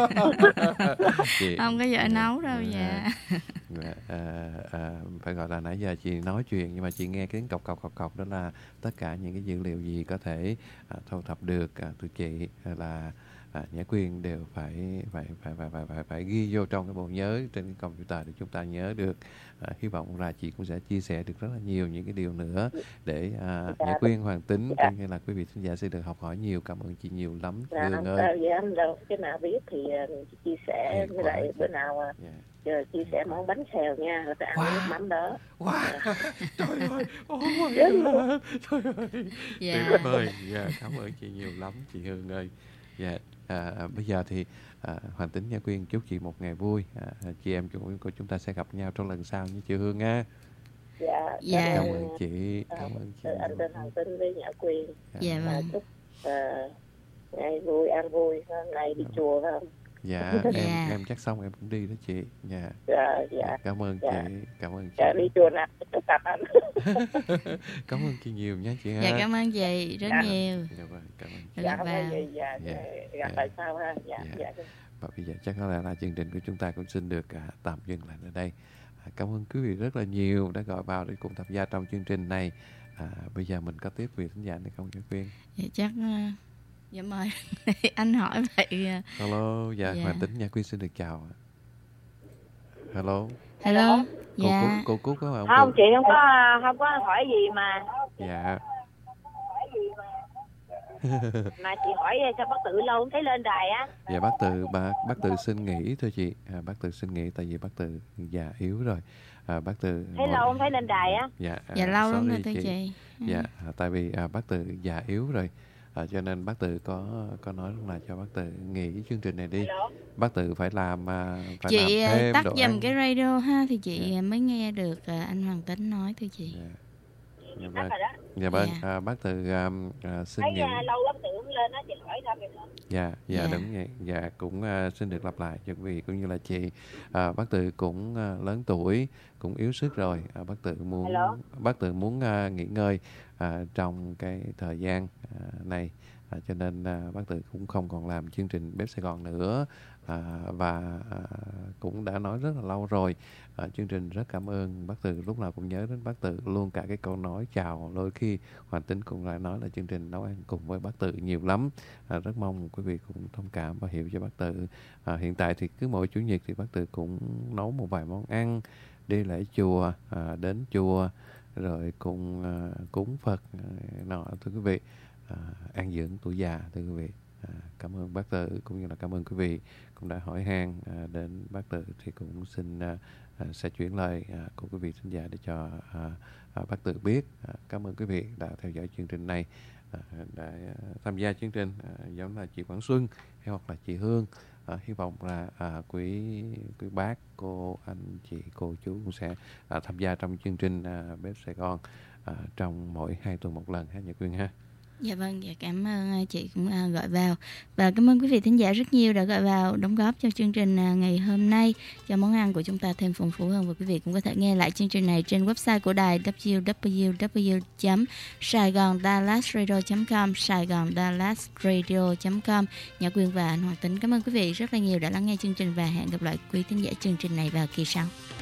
chị không có giỏi nấu đâu. Dạ. À, à, à, phải gọi là nãy giờ chị nói chuyện nhưng mà chị nghe cái cọc cọc cọc cọc đó là tất cả những cái dữ liệu gì có thể à, thu thập được à, từ chị là à, Nhã Quyên đều phải phải phải phải phải phải, phải ghi vô trong cái bộ nhớ trên cái computer để chúng ta nhớ được. À, hy vọng là chị cũng sẽ chia sẻ được rất là nhiều những cái điều nữa để à, Nhã Quyên, Hoàng Tính cũng như là quý vị thính giả sẽ được học hỏi nhiều. Cảm ơn chị nhiều lắm. Dạ, Hương ơi. dạ em đâu cái nào biết thì uh, chia sẻ với lại bữa nào uh, yeah. Giờ chia sẻ món bánh xèo nha, rồi ta ăn wow. nước mắm đó. Wow. Trời ơi, ôi trời ơi. Dạ. Tuyệt vời. Dạ, cảm ơn chị nhiều lắm chị Hương ơi. Dạ, à, bây giờ thì à, Hoàng Tính, Nhã Quyên chúc chị một ngày vui. À, chị em của, của chúng ta sẽ gặp nhau trong lần sau như chị Hương nha. Dạ. Dạ. Cảm ơn chị. Cảm ơn chị. Anh tên Hoàng Tính với Nhã Quyên. Dạ vâng. Chúc uh, ngày vui, ăn vui, hôm nay đi chùa phải không? Dạ, em dạ. em chắc xong em cũng đi đó chị. Dạ. Dạ, dạ. Cảm ơn dạ. chị, cảm ơn chị. Dạ, đi chùa nào chúc gặp anh. Cảm ơn chị nhiều nha chị ha. Dạ, cảm ơn chị rất dạ. nhiều. Dạ vâng, cảm ơn Dạ, chị. Dạ, không có gì, dạ, dạ. Gặp lại sau ha. Dạ, dạ. dạ. Và bây giờ chắc có lẽ là chương trình của chúng ta cũng xin được à, tạm dừng lại ở đây. À, cảm ơn quý vị rất là nhiều đã gọi vào để cùng tham gia trong chương trình này. À, bây giờ mình có tiếp vị thính giả này không Nhã Quyên? Dạ chắc uh, dạ mời anh hỏi vậy. Hello, dạ, dạ. Hoàng Tính, Nhã Quyên xin được chào. Hello. Hello. Cô dạ. Cúc, cô Cúc có không? Không, cô... chị không có không có hỏi gì mà. Dạ. Mà chị hỏi sao bác Tự lâu không thấy lên đài á? Dạ bác Tự bác bác Tự xin nghỉ thôi chị. À, bác Tự xin nghỉ tại vì bác Tự già yếu rồi. À, bác Tự thấy ngồi... lâu không thấy lên đài á? Dạ. Dạ à, lâu lắm rồi chị. thưa chị. Dạ, à, tại vì à, bác Tự già yếu rồi. À, cho nên bác Tự có có nói là cho bác Tự nghỉ chương trình này đi. Hello? Bác Tự phải làm à, phải chị làm thêm tắt đồ dùm ăn. cái radio ha thì chị dạ. mới nghe được à, anh Hoàng Tính nói thưa chị. Dạ. Dạ vâng, dạ vâng. Dạ. À, bác Tự à, à, xin Thấy nghỉ. uh, lâu lắm Tự không lên á, chị hỏi thăm được không? Dạ, dạ, Dạ. đúng vậy. Dạ, cũng uh, xin được lặp lại cho quý vị cũng như là chị. À, bác Tự cũng uh, lớn tuổi, cũng yếu sức rồi. À, bác Tự muốn Hello? bác Tự muốn uh, nghỉ ngơi uh, trong cái thời gian uh, này. À, cho nên uh, bác Tự cũng không còn làm chương trình Bếp Sài Gòn nữa. À, và à, cũng đã nói rất là lâu rồi. À, chương trình rất cảm ơn bác Tự, lúc nào cũng nhớ đến bác Tự luôn, cả cái câu nói chào đôi khi Hoàng Tính cũng lại nói là chương trình nấu ăn cùng với bác Tự nhiều lắm. À, rất mong quý vị cũng thông cảm và hiểu cho bác Tự. À, hiện tại thì cứ mỗi chủ nhật thì bác Tự cũng nấu một vài món ăn, đi lễ chùa, à, đến chùa rồi cùng à, cúng Phật à, nọ thưa quý vị. À, an dưỡng tuổi già thưa quý vị. À, cảm ơn bác Tự cũng như là cảm ơn quý vị cũng đã hỏi han à, đến bác Tự, thì cũng xin à, à, sẽ chuyển lời à, của quý vị thính giả để cho à, à, bác Tự biết. À, cảm ơn quý vị đã theo dõi chương trình này, à, đã à, tham gia chương trình à, giống là chị Quảng Xuân hay hoặc là chị Hương. À, hy vọng là à, quý quý bác, cô, anh, chị, cô, chú cũng sẽ à, tham gia trong chương trình à, Bếp Sài Gòn à, trong mỗi hai tuần một lần ha Nhã Quyên ha. Dạ vâng, dạ cảm ơn chị cũng uh, gọi vào. Và cảm ơn quý vị thính giả rất nhiều đã gọi vào đóng góp cho chương trình uh, ngày hôm nay, cho món ăn của chúng ta thêm phong phú hơn. Và quý vị cũng có thể nghe lại chương trình này trên website của đài w w w chấm saigon dallas radio chấm com, saigon dallas radio chấm com. Nhã Quyên và anh Hoàng Tính cảm ơn quý vị rất là nhiều đã lắng nghe chương trình và hẹn gặp lại quý thính giả chương trình này vào kỳ sau.